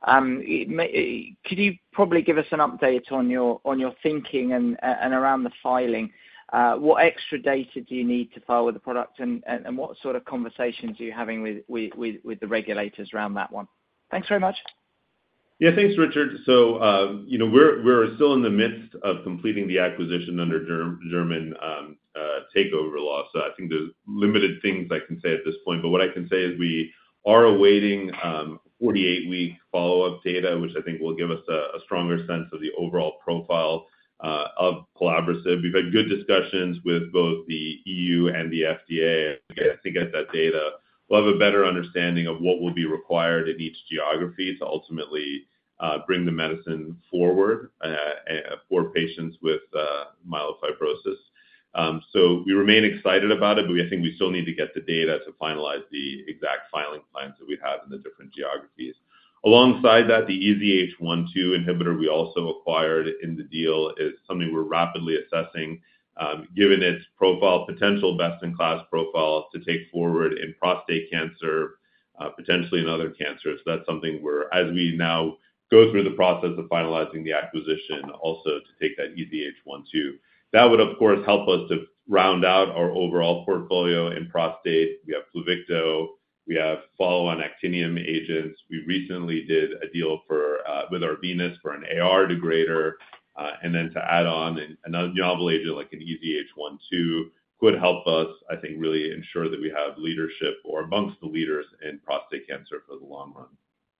Could you probably give us an update on your thinking and around the filing? What extra data do you need to file with the product, and what sort of conversations are you having with the regulators around that one? Thanks very much. Yeah, thanks, Richard. So, we're still in the midst of completing the acquisition under German takeover law. So I think there's limited things I can say at this point. But what I can say is we are awaiting 48-week follow-up data, which I think will give us a stronger sense of the overall profile of pelabresib. We've had good discussions with both the EU and the FDA. I think at that data, we'll have a better understanding of what will be required in each geography to ultimately bring the medicine forward for patients with myelofibrosis. So we remain excited about it, but I think we still need to get the data to finalize the exact filing plans that we have in the different geographies. Alongside that, the EZH1/2 inhibitor we also acquired in the deal is something we're rapidly assessing, given its profile, potential best-in-class profile to take forward in prostate cancer, potentially in other cancers. That's something as we now go through the process of finalizing the acquisition, also to take that EZH1/2. That would, of course, help us to round out our overall portfolio in prostate. We have Pluvicto. We have follow-on actinium agents. We recently did a deal with Arvinas for an AR degrader, and then to add on a novel agent like an EZH1/2 could help us, I think, really ensure that we have leadership or amongst the leaders in prostate cancer for the long run.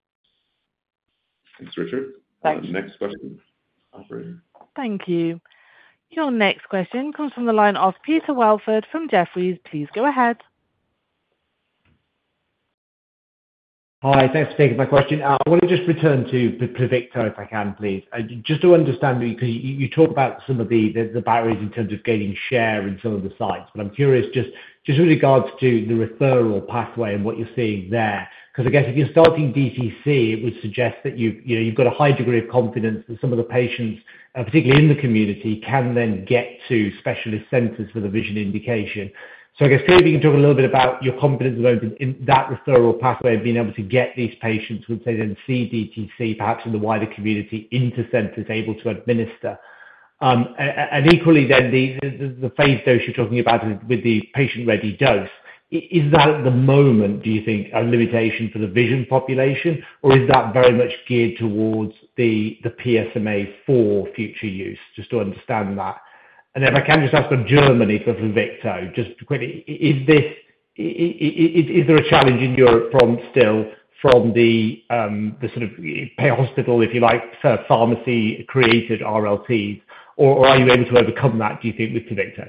Thanks, Richard. Thanks. Next question, operator. Thank you. Your next question comes from the line of Peter Welford from Jefferies. Please go ahead. Hi, thanks for taking my question. I want to just return to Pluvicto, if I can, please. Just to understand, because you talk about some of the barriers in terms of gaining share in some of the sites, but I'm curious just with regards to the referral pathway and what you're seeing there. Because I guess if you're starting DTC, it would suggest that you've got a high degree of confidence that some of the patients, particularly in the community, can then get to specialist centers for the vision indication. So I guess maybe you can talk a little bit about your confidence in that referral pathway of being able to get these patients, would say then see DTC, perhaps in the wider community, into centers able to administer. And equally then the phase dose you're talking about with the patient-ready dose, is that at the moment, do you think, a limitation for the vision population, or is that very much geared towards the PSMA for future use? Just to understand that. And if I can just ask on Germany for Pluvicto, just quickly, is there a challenge in Europe from the sort of hospital, if you like, pharmacy-created RLTs, or are you able to overcome that, do you think, with Pluvicto?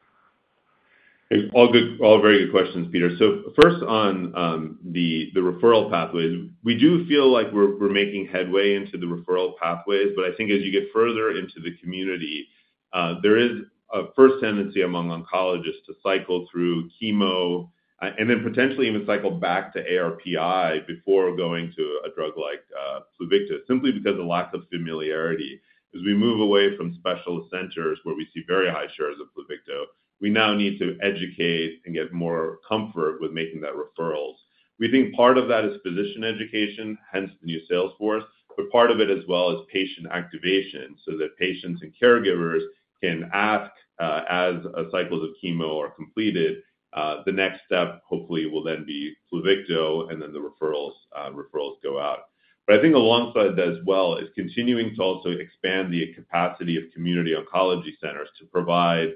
All very good questions, Peter. So first on the referral pathways, we do feel like we're making headway into the referral pathways, but I think as you get further into the community, there is a first tendency among oncologists to cycle through chemo and then potentially even cycle back to ARPI before going to a drug like Pluvicto, simply because of lack of familiarity. As we move away from specialist centers where we see very high shares of Pluvicto, we now need to educate and get more comfort with making that referrals. We think part of that is physician education, hence the new sales force, but part of it as well is patient activation so that patients and caregivers can ask as cycles of chemo are completed. The next step hopefully will then be Pluvicto, and then the referrals go out. But I think alongside that as well is continuing to also expand the capacity of community oncology centers to provide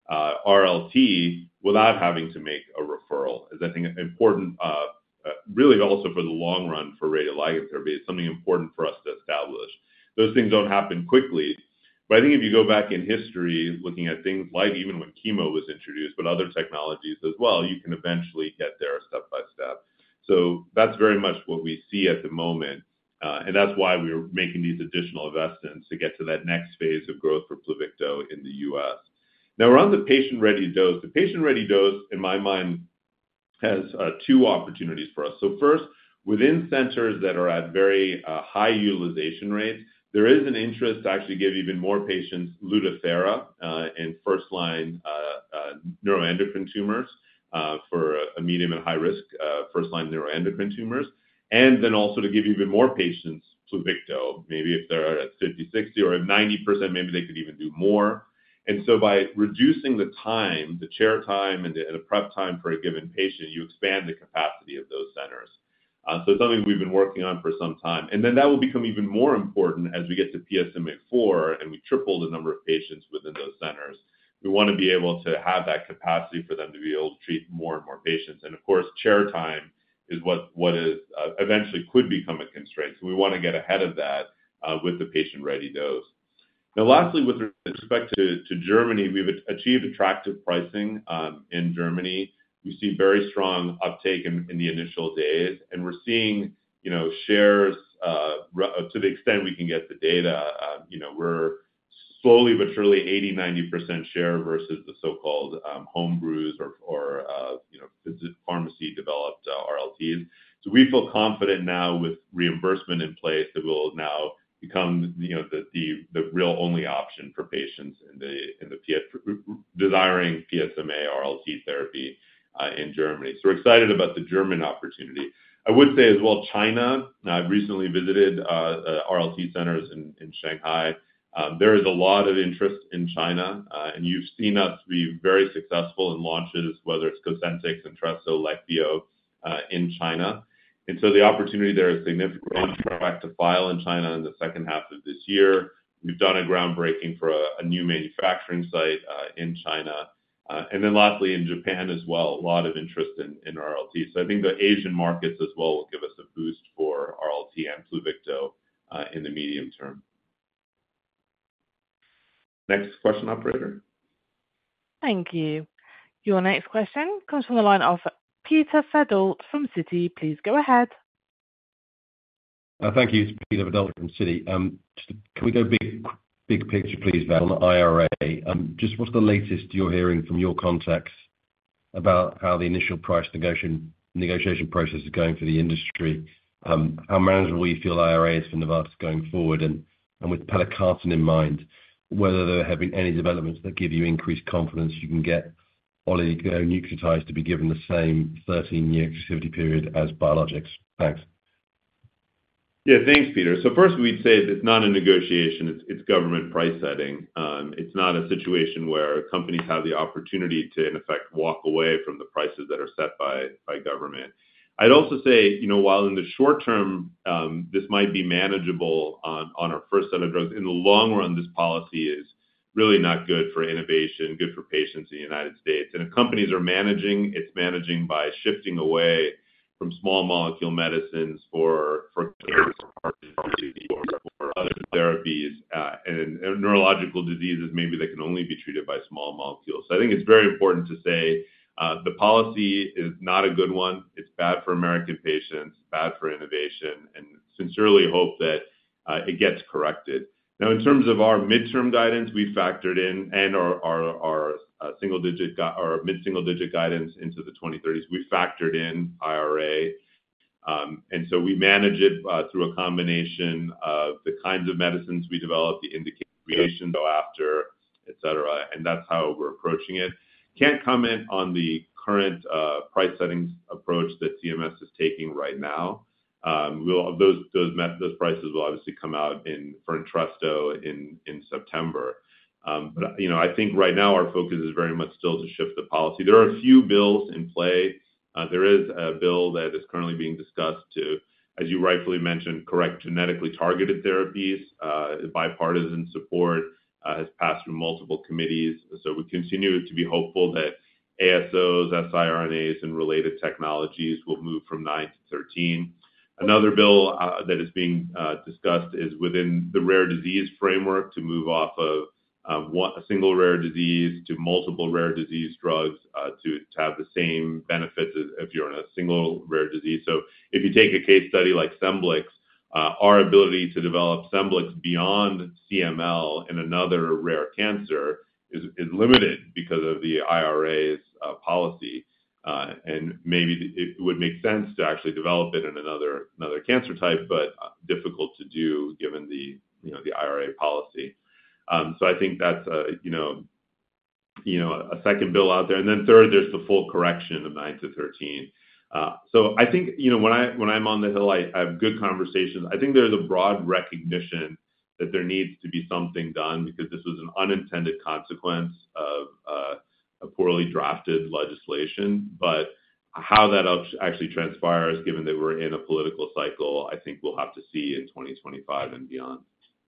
RLT without having to make a referral. Is I think important, really also for the long run for radioligand therapy. It's something important for us to establish. Those things don't happen quickly. But I think if you go back in history, looking at things like even when chemo was introduced, but other technologies as well, you can eventually get there step by step. So that's very much what we see at the moment. And that's why we're making these additional investments to get to that next phase of growth for Pluvicto in the U.S. Now, around the patient-ready dose, the patient-ready dose, in my mind, has two opportunities for us. So first, within centers that are at very high utilization rates, there is an interest to actually give even more patients Lutathera in first-line neuroendocrine tumors for a medium and high-risk first-line neuroendocrine tumors, and then also to give even more patients Pluvicto, maybe if they're at 50, 60, or at 90%, maybe they could even do more. And so by reducing the time, the chair time and the prep time for a given patient, you expand the capacity of those centers. So it's something we've been working on for some time. And then that will become even more important as we get to PSMA4 and we triple the number of patients within those centers. We want to be able to have that capacity for them to be able to treat more and more patients. And of course, chair time is what is eventually could become a constraint. So we want to get ahead of that with the patient-ready dose. Now, lastly, with respect to Germany, we've achieved attractive pricing in Germany. We see very strong uptake in the initial days, and we're seeing, shares to the extent we can get the data. We're slowly but surely 80-90% share versus the so-called home brews or pharmacy-developed RLTs. So we feel confident now with reimbursement in place that we'll now become the real only option for patients in the desiring PSMA RLT therapy in Germany. So we're excited about the German opportunity. I would say as well, China. I've recently visited RLT centers in Shanghai. There is a lot of interest in China, and you've seen us be very successful in launches, whether it's Cosentyx, Entresto, Leqvio in China. And so the opportunity there is significant. We're on track to file in China in the second half of this year. We've done a groundbreaking for a new manufacturing site in China. And then lastly, in Japan as well, a lot of interest in RLT. So I think the Asian markets as well will give us a boost for RLT and Pluvicto in the medium term. Next question, operator. Thank you. Your next question comes from the line of Peter Verdult from Citi. Please go ahead. Thank you. It's Peter Verdult from Citi. Can we go big picture, please, Vas, on the IRA? Just what's the latest you're hearing from your contacts about how the initial price negotiation process is going for the industry? How manageable you feel IRA is for Novartis going forward? And with pelacarsen in mind, whether there have been any developments that give you increased confidence you can get oligonucleotides to be given the same 13-year exclusivity period as biologics? Thanks. Yeah, thanks, Peter. So first, we'd say it's not a negotiation. It's government price setting. It's not a situation where companies have the opportunity to, in effect, walk away from the prices that are set by government. I'd also say, while in the short term, this might be manageable on our first set of drugs, in the long run, this policy is really not good for innovation, good for patients in the United States. And if companies are managing, it's managing by shifting away from small molecule medicines for other therapies and neurological diseases, maybe that can only be treated by small molecules. So I think it's very important to say the policy is not a good one. It's bad for American patients, bad for innovation, and sincerely hope that it gets corrected. Now, in terms of our midterm guidance, we factored in, and our single-digit or mid-single-digit guidance into the 2030s, we factored in IRA. And so we manage it through a combination of the kinds of medicines we develop, the indication go after, et cetera, and that's how we're approaching it. Can't comment on the current price settings approach that CMS is taking right now. Those prices will obviously come out for Entresto in September. But I think right now our focus is very much still to shift the policy. There are a few bills in play. There is a bill that is currently being discussed to, as you rightfully mentioned, correct genetically targeted therapies. Bipartisan support has passed through multiple committees. So we continue to be hopeful that ASOs, siRNAs, and related technologies will move from 9 to 13. Another bill that is being discussed is within the rare disease framework to move off of a single rare disease to multiple rare disease drugs to have the same benefits as if you're in a single rare disease. So if you take a case study like Scemblix, our ability to develop Scemblix beyond CML in another rare cancer is limited because of the IRA's policy. And maybe it would make sense to actually develop it in another cancer type, but difficult to do given the IRA policy. So I think that's a second bill out there, and then third, there's the full correction of 9 to 13. So I think when I'm on the Hill, I have good conversations. I think there's a broad recognition that there needs to be something done because this was an unintended consequence of a poorly drafted legislation. But how that actually transpires, given that we're in a political cycle, I think we'll have to see in 2025 and beyond.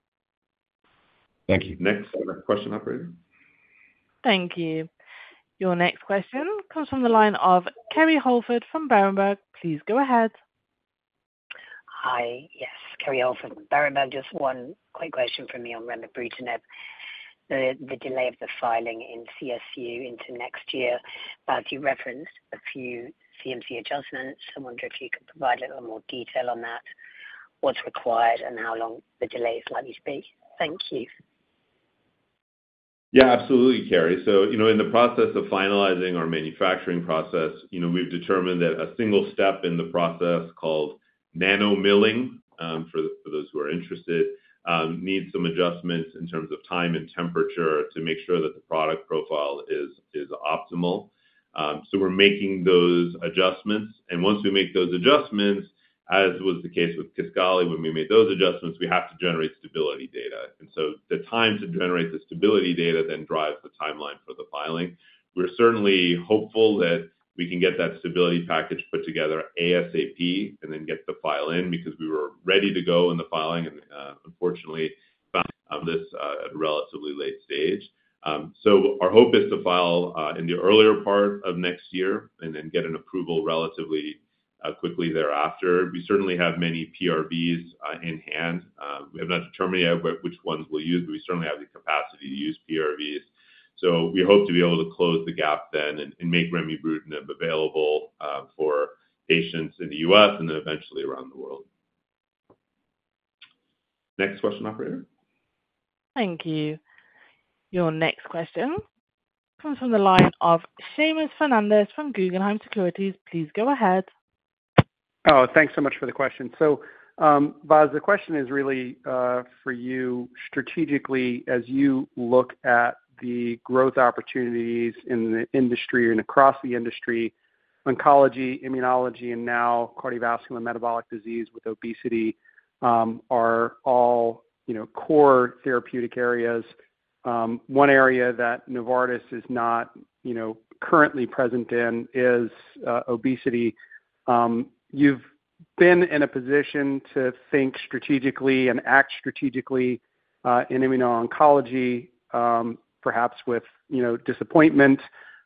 Thank you. Next question, operator. Thank you. Your next question comes from the line of Kerry Holford from Berenberg. Please go ahead. Hi. Yes, Kerry Holford, Berenberg. Just one quick question from me on remibrutinib. The delay of the filing in CSU into next year, but you referenced a few CMC adjustments. I wonder if you could provide a little more detail on that, what's required, and how long the delay is likely to be. Thank you. Yeah, absolutely, Kerry. So, in the process of finalizing our manufacturing process, we've determined that a single step in the process called nanomilling, for those who are interested, needs some adjustments in terms of time and temperature to make sure that the product profile is optimal. So we're making those adjustments. And once we make those adjustments, as was the case with Kisqali, when we made those adjustments, we have to generate stability data. And so the time to generate the stability data then drives the timeline for the filing. We're certainly hopeful that we can get that stability package put together ASAP and then get the file in because we were ready to go in the filing and unfortunately found this at a relatively late stage. So our hope is to file in the earlier part of next year and then get an approval relatively quickly thereafter. We certainly have many PRVs in hand. We have not determined yet which ones we'll use, but we certainly have the capacity to use PRVs. So we hope to be able to close the gap then and make remibrutinib available for patients in the U.S. and then eventually around the world. Next question, operator. Thank you. Your next question comes from the line of Seamus Fernandez from Guggenheim Securities. Please go ahead. Oh, thanks so much for the question. So, Vas, the question is really for you strategically as you look at the growth opportunities in the industry and across the industry, oncology, immunology, and now cardiovascular metabolic disease with obesity are all, core therapeutic areas. One area that Novartis is not, currently present in is obesity. You've been in a position to think strategically and act strategically in immuno-oncology, perhaps with, disappointment.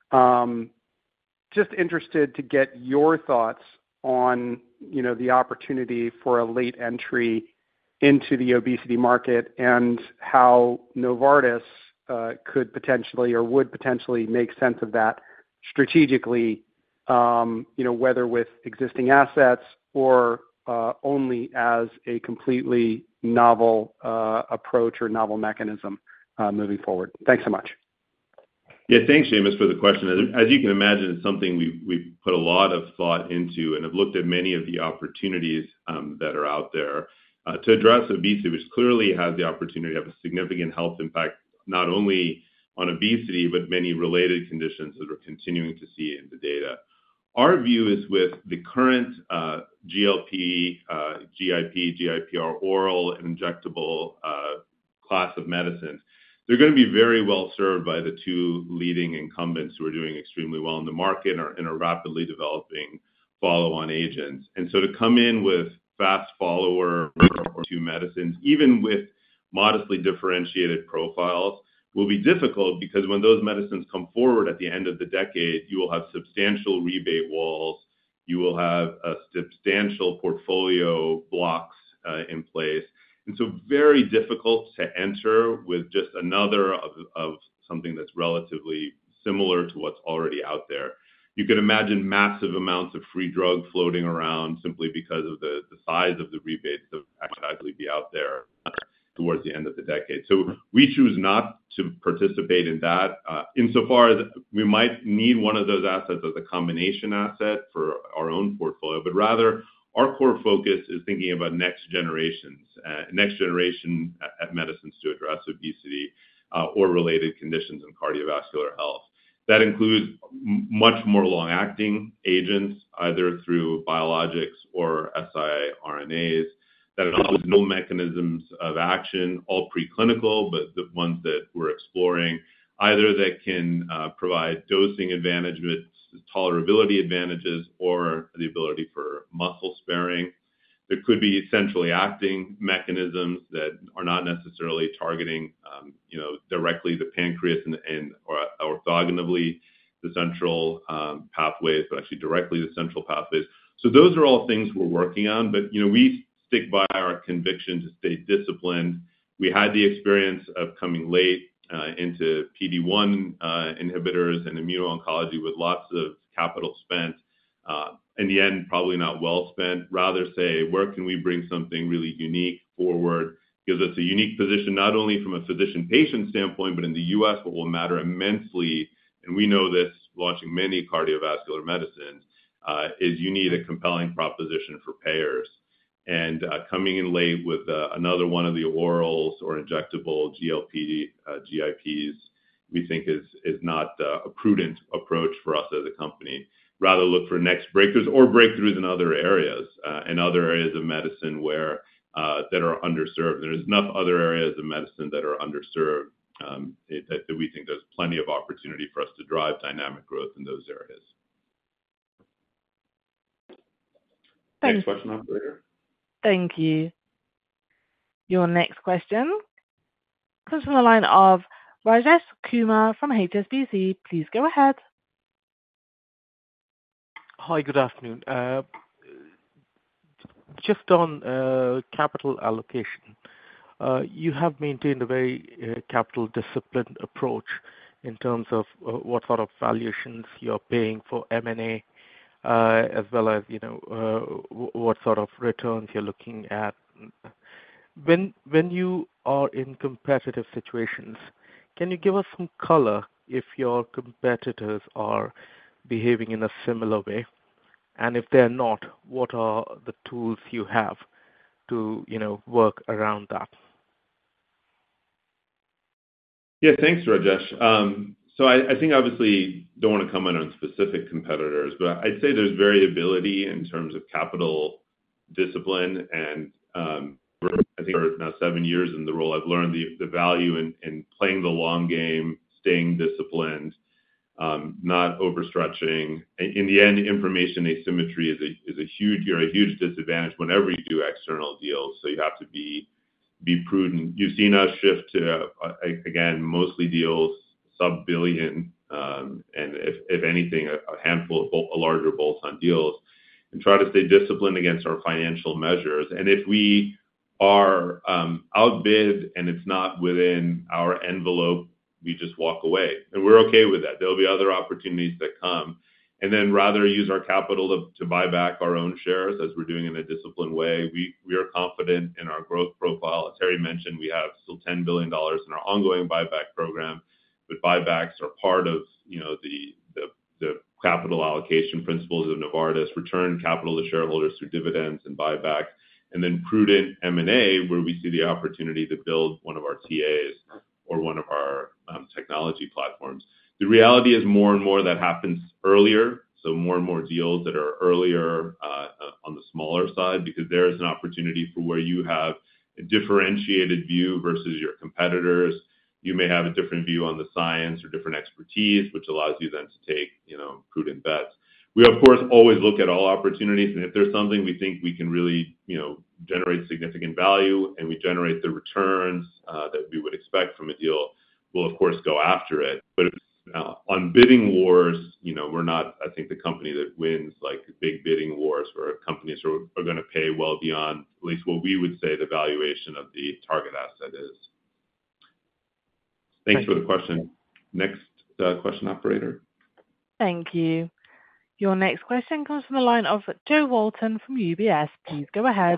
Just interested to get your thoughts on, the opportunity for a late entry into the obesity market and how Novartis could potentially or would potentially make sense of that strategically, whether with existing assets or only as a completely novel approach or novel mechanism moving forward. Thanks so much. Yeah, thanks, Seamus, for the question. As you can imagine, it's something we've put a lot of thought into and have looked at many of the opportunities that are out there to address obesity, which clearly has the opportunity to have a significant health impact, not only on obesity, but many related conditions that we're continuing to see in the data. Our view is with the current GLP, GIP, GIPR oral and injectable class of medicines, they're going to be very well served by the two leading incumbents who are doing extremely well in the market and are rapidly developing follow-on agents. And so to come in with fast follower or two medicines, even with modestly differentiated profiles, will be difficult because when those medicines come forward at the end of the decade, you will have substantial rebate walls, you will have a substantial portfolio blocks in place. And so very difficult to enter with just another of something that's relatively similar to what's already out there. You could imagine massive amounts of free drug floating around simply because of the size of the rebates that actually be out there towards the end of the decade. So we choose not to participate in that. Insofar as we might need one of those assets as a combination asset for our own portfolio, but rather our core focus is thinking about next generation medicines to address obesity or related conditions in cardiovascular health. That includes much more long-acting agents, either through biologics or siRNAs, that includes no mechanisms of action, all preclinical, but the ones that we're exploring, either that can provide dosing advantages, tolerability advantages, or the ability for muscle sparing. There could be centrally acting mechanisms that are not necessarily targeting, directly the pancreas and or orthogonally the central pathways, but actually directly the central pathways. So those are all things we're working on, but we stick by our conviction to stay disciplined. We had the experience of coming late into PD-1 inhibitors and immuno-oncology with lots of capital spent. In the end, probably not well spent. Rather say, where can we bring something really unique forward? Gives us a unique position, not only from a physician-patient standpoint, but in the U.S., what will matter immensely, and we know this launching many cardiovascular medicines, is you need a compelling proposition for payers. And coming in late with another one of the orals or injectable GLP, GIPs, we think is not a prudent approach for us as a company. Rather look for next breakthroughs or breakthroughs in other areas of medicine where that are underserved. There's enough other areas of medicine that are underserved that we think there's plenty of opportunity for us to drive dynamic growth in those areas. Next question, operator. Thank you. Your next question comes from the line of Rajesh Kumar from HSBC. Please go ahead. Hi, good afternoon. Just on capital allocation, you have maintained a very capital disciplined approach in terms of what sort of valuations you're paying for M&A, as well as what sort of returns you're looking at. When you are in competitive situations, can you give us some color if your competitors are behaving in a similar way? And if they're not, what are the tools you have to, work around that? Yeah, thanks, Rajesh. So I think obviously don't want to comment on specific competitors, but I'd say there's variability in terms of capital discipline. And I think for now 7 years in the role, I've learned the value in playing the long game, staying disciplined, not overstretching. In the end, information asymmetry is a huge disadvantage whenever you do external deals. So you have to be prudent. You've seen us shift to again mostly deals sub-billion, and if anything, a handful of larger bolt-on deals, and try to stay disciplined against our financial measures. And if we are outbid and it's not within our envelope, we just walk away, and we're okay with that. There'll be other opportunities that come, and then rather use our capital to buy back our own shares as we're doing in a disciplined way. We are confident in our growth profile. As Harry mentioned, we have still $10 billion in our ongoing buyback program, but buybacks are part of the capital allocation principles of Novartis: return capital to shareholders through dividends and buybacks, and then prudent M&A where we see the opportunity to build one of our TAs or one of our technology platforms. The reality is more and more that happens earlier, so more and more deals that are earlier on the smaller side, because there is an opportunity for where you have a differentiated view versus your competitors. You may have a different view on the science or different expertise, which allows you then to take, prudent bets. We, of course, always look at all opportunities, and if there's something we think we can really, generate significant value and we generate the returns that we would expect from a deal, we'll, of course, go after it. But on bidding wars, we're not, I think, the company that wins like big bidding wars where companies are going to pay well beyond at least what we would say the valuation of the target asset is. Thanks for the question. Next question, operator. Thank you. Your next question comes from the line of Jo Walton from UBS. Please go ahead.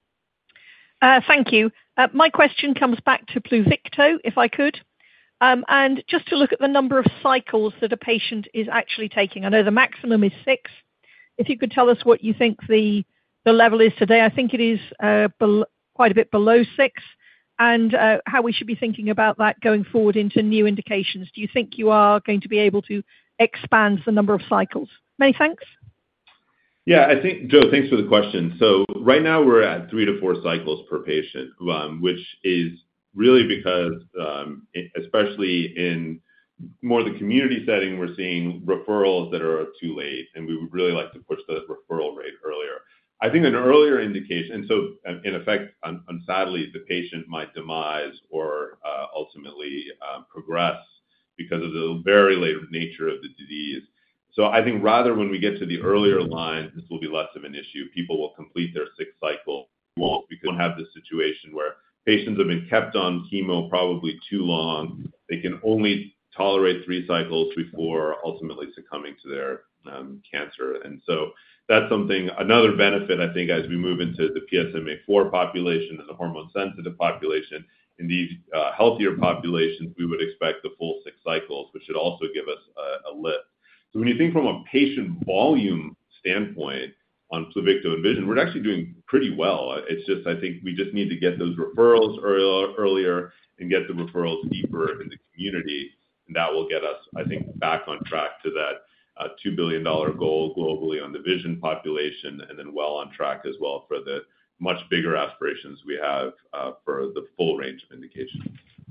Thank you. My question comes back to Pluvicto, if I could. And just to look at the number of cycles that a patient is actually taking. I know the maximum is 6. If you could tell us what you think the level is today. I think it is quite a bit below 6. And how we should be thinking about that going forward into new indications. Do you think you are going to be able to expand the number of cycles? Many thanks. Yeah, I think, Joe, thanks for the question. So right now we're at 3 to 4 cycles per patient, which is really because, especially in more the community setting, we're seeing referrals that are too late, and we would really like to push the referral rate earlier. I think an earlier indication, and so in effect, sadly, the patient might demise or ultimately progress because of the very late nature of the disease. So I think rather when we get to the earlier line, this will be less of an issue. People will complete their 6th cycle. We won't have this situation where patients have been kept on chemo probably too long. They can only tolerate 3 cycles before ultimately succumbing to their cancer. And so that's something, another benefit, I think, as we move into the PSMA4 population and the hormone-sensitive population. In these healthier populations, we would expect the full 6 cycles, which should also give us a lift. So when you think from a patient volume standpoint on Pluvicto and Vision, we're actually doing pretty well. It's just, I think we just need to get those referrals earlier and get the referrals deeper in the community. And that will get us, I think, back on track to that $2 billion goal globally on the Vision population, and then well on track as well for the much bigger aspirations we have for the full range of indications.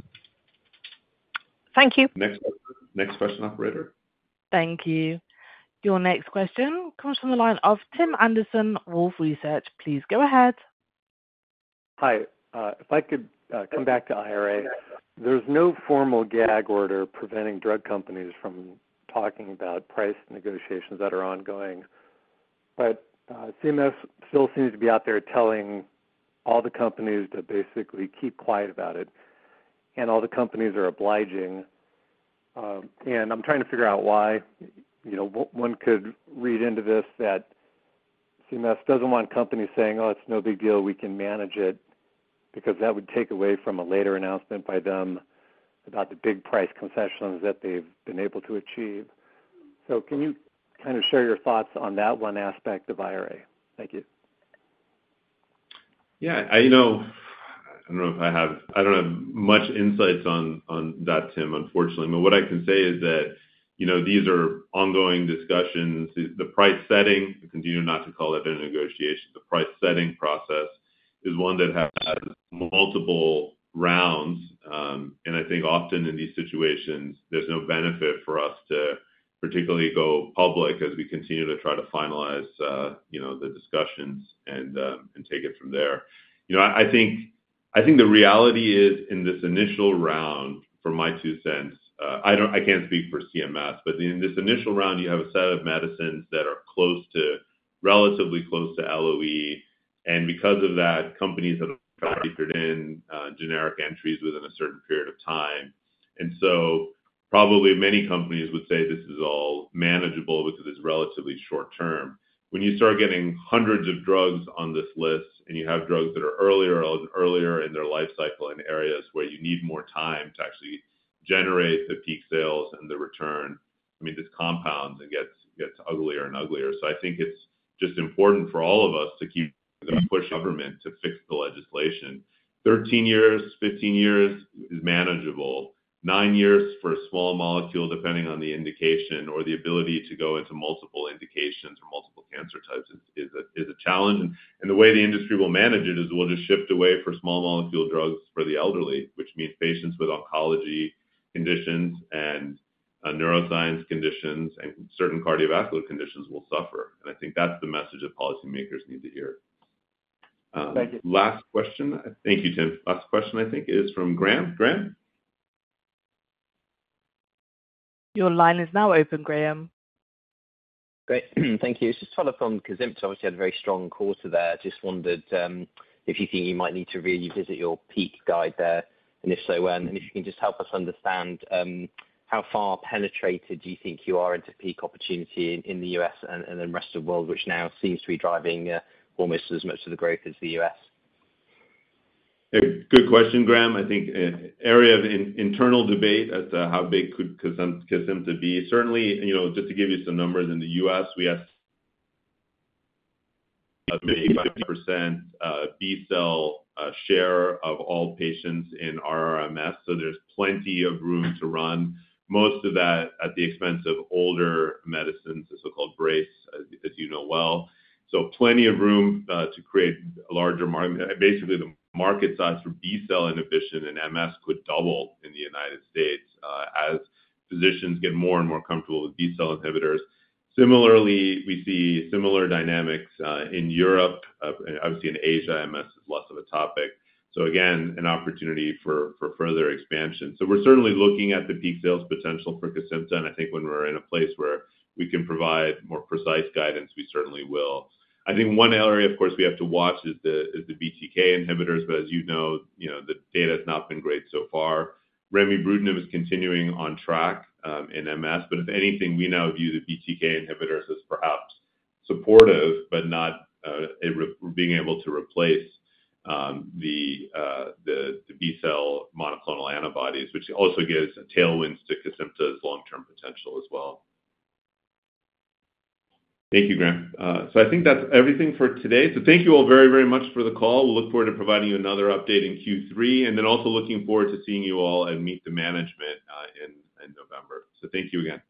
Thank you. Next question, operator. Thank you. Your next question comes from the line of Tim Anderson, Wolfe Research. Please go ahead. Hi. If I could come back to IRA, there's no formal gag order preventing drug companies from talking about price negotiations that are ongoing. But CMS still seems to be out there telling all the companies to basically keep quiet about it. And all the companies are obliging. And I'm trying to figure out why. One could read into this that CMS doesn't want companies saying, oh, it's no big deal, we can manage it. because that would take away from a later announcement by them about the big price concessions that they've been able to achieve. So can you kind of share your thoughts on that one aspect of IRA? Thank you. Yeah, I don't have much insights on that, Tim, unfortunately. But what I can say is that, these are ongoing discussions. The price setting, I continue not to call it a negotiation, the price setting process is one that has multiple rounds. And I think often in these situations, there's no benefit for us to particularly go public as we continue to try to finalize, the discussions and take it from there. I think the reality is in this initial round, for my 2 cents, I can't speak for CMS, but in this initial round, you have a set of medicines that are relatively close to LOE. And because of that, companies have factored in generic entries within a certain period of time. And so probably many companies would say this is all manageable because it's relatively short term. When you start getting hundreds of drugs on this list and you have drugs that are earlier in their life cycle in areas where you need more time to actually generate the peak sales and the return, this compounds and gets uglier and uglier. So I think it's just important for all of us to keep push government to fix the legislation. 13 years, 15 years is manageable. 9 years for a small molecule, depending on the indication or the ability to go into multiple indications or multiple cancer types is a challenge. And the way the industry will manage it is we'll just shift away for small molecule drugs for the elderly, which means patients with oncology conditions and neuroscience conditions and certain cardiovascular conditions will suffer. And I think that's the message that policymakers need to hear. Thank you. Last question. Thank you, Tim. Last question, I think, is from Graham. Graham? Your line is now open, Graham. Great. Thank you. It's just follow up on Kesimpta. Obviously had a very strong quarter there. Just wondered if you think you might need to revisit your peak guide there, and if so, when? And if you can just help us understand how far penetrated do you think you are into peak opportunity in the US and the rest of the world, which now seems to be driving almost as much of the growth as the US? Good question, Graham. I think an area of internal debate as to how big could Kesimpta be. Certainly, just to give you some numbers, in the U.S., we have 50% B-cell share of all patients in RRMS, so there's plenty of room to run. Most of that at the expense of older medicines, the so-called BRACE, as you know well. So plenty of room to create a larger market. Basically, the market size for B-cell inhibition in MS could double in the United States as physicians get more and more comfortable with B-cell inhibitors. Similarly, we see similar dynamics in Europe. Obviously, in Asia, MS is less of a topic. So again, an opportunity for further expansion. So we're certainly looking at the peak sales potential for Kesimpta, and I think when we're in a place where we can provide more precise guidance, we certainly will. I think one area, of course, we have to watch is the BTK inhibitors, but as you know, the data has not been great so far. Remibrutinib is continuing on track in MS, but if anything, we now view the BTK inhibitors as perhaps supportive, but not being able to replace the B-cell monoclonal antibodies, which also gives tailwinds to Kesimpta's long-term potential as well. Thank you, Graham. So I think that's everything for today. So thank you all very, very much for the call. We'll look forward to providing you another update in Q3, and then also looking forward to seeing you all and meet the management in November. So thank you again.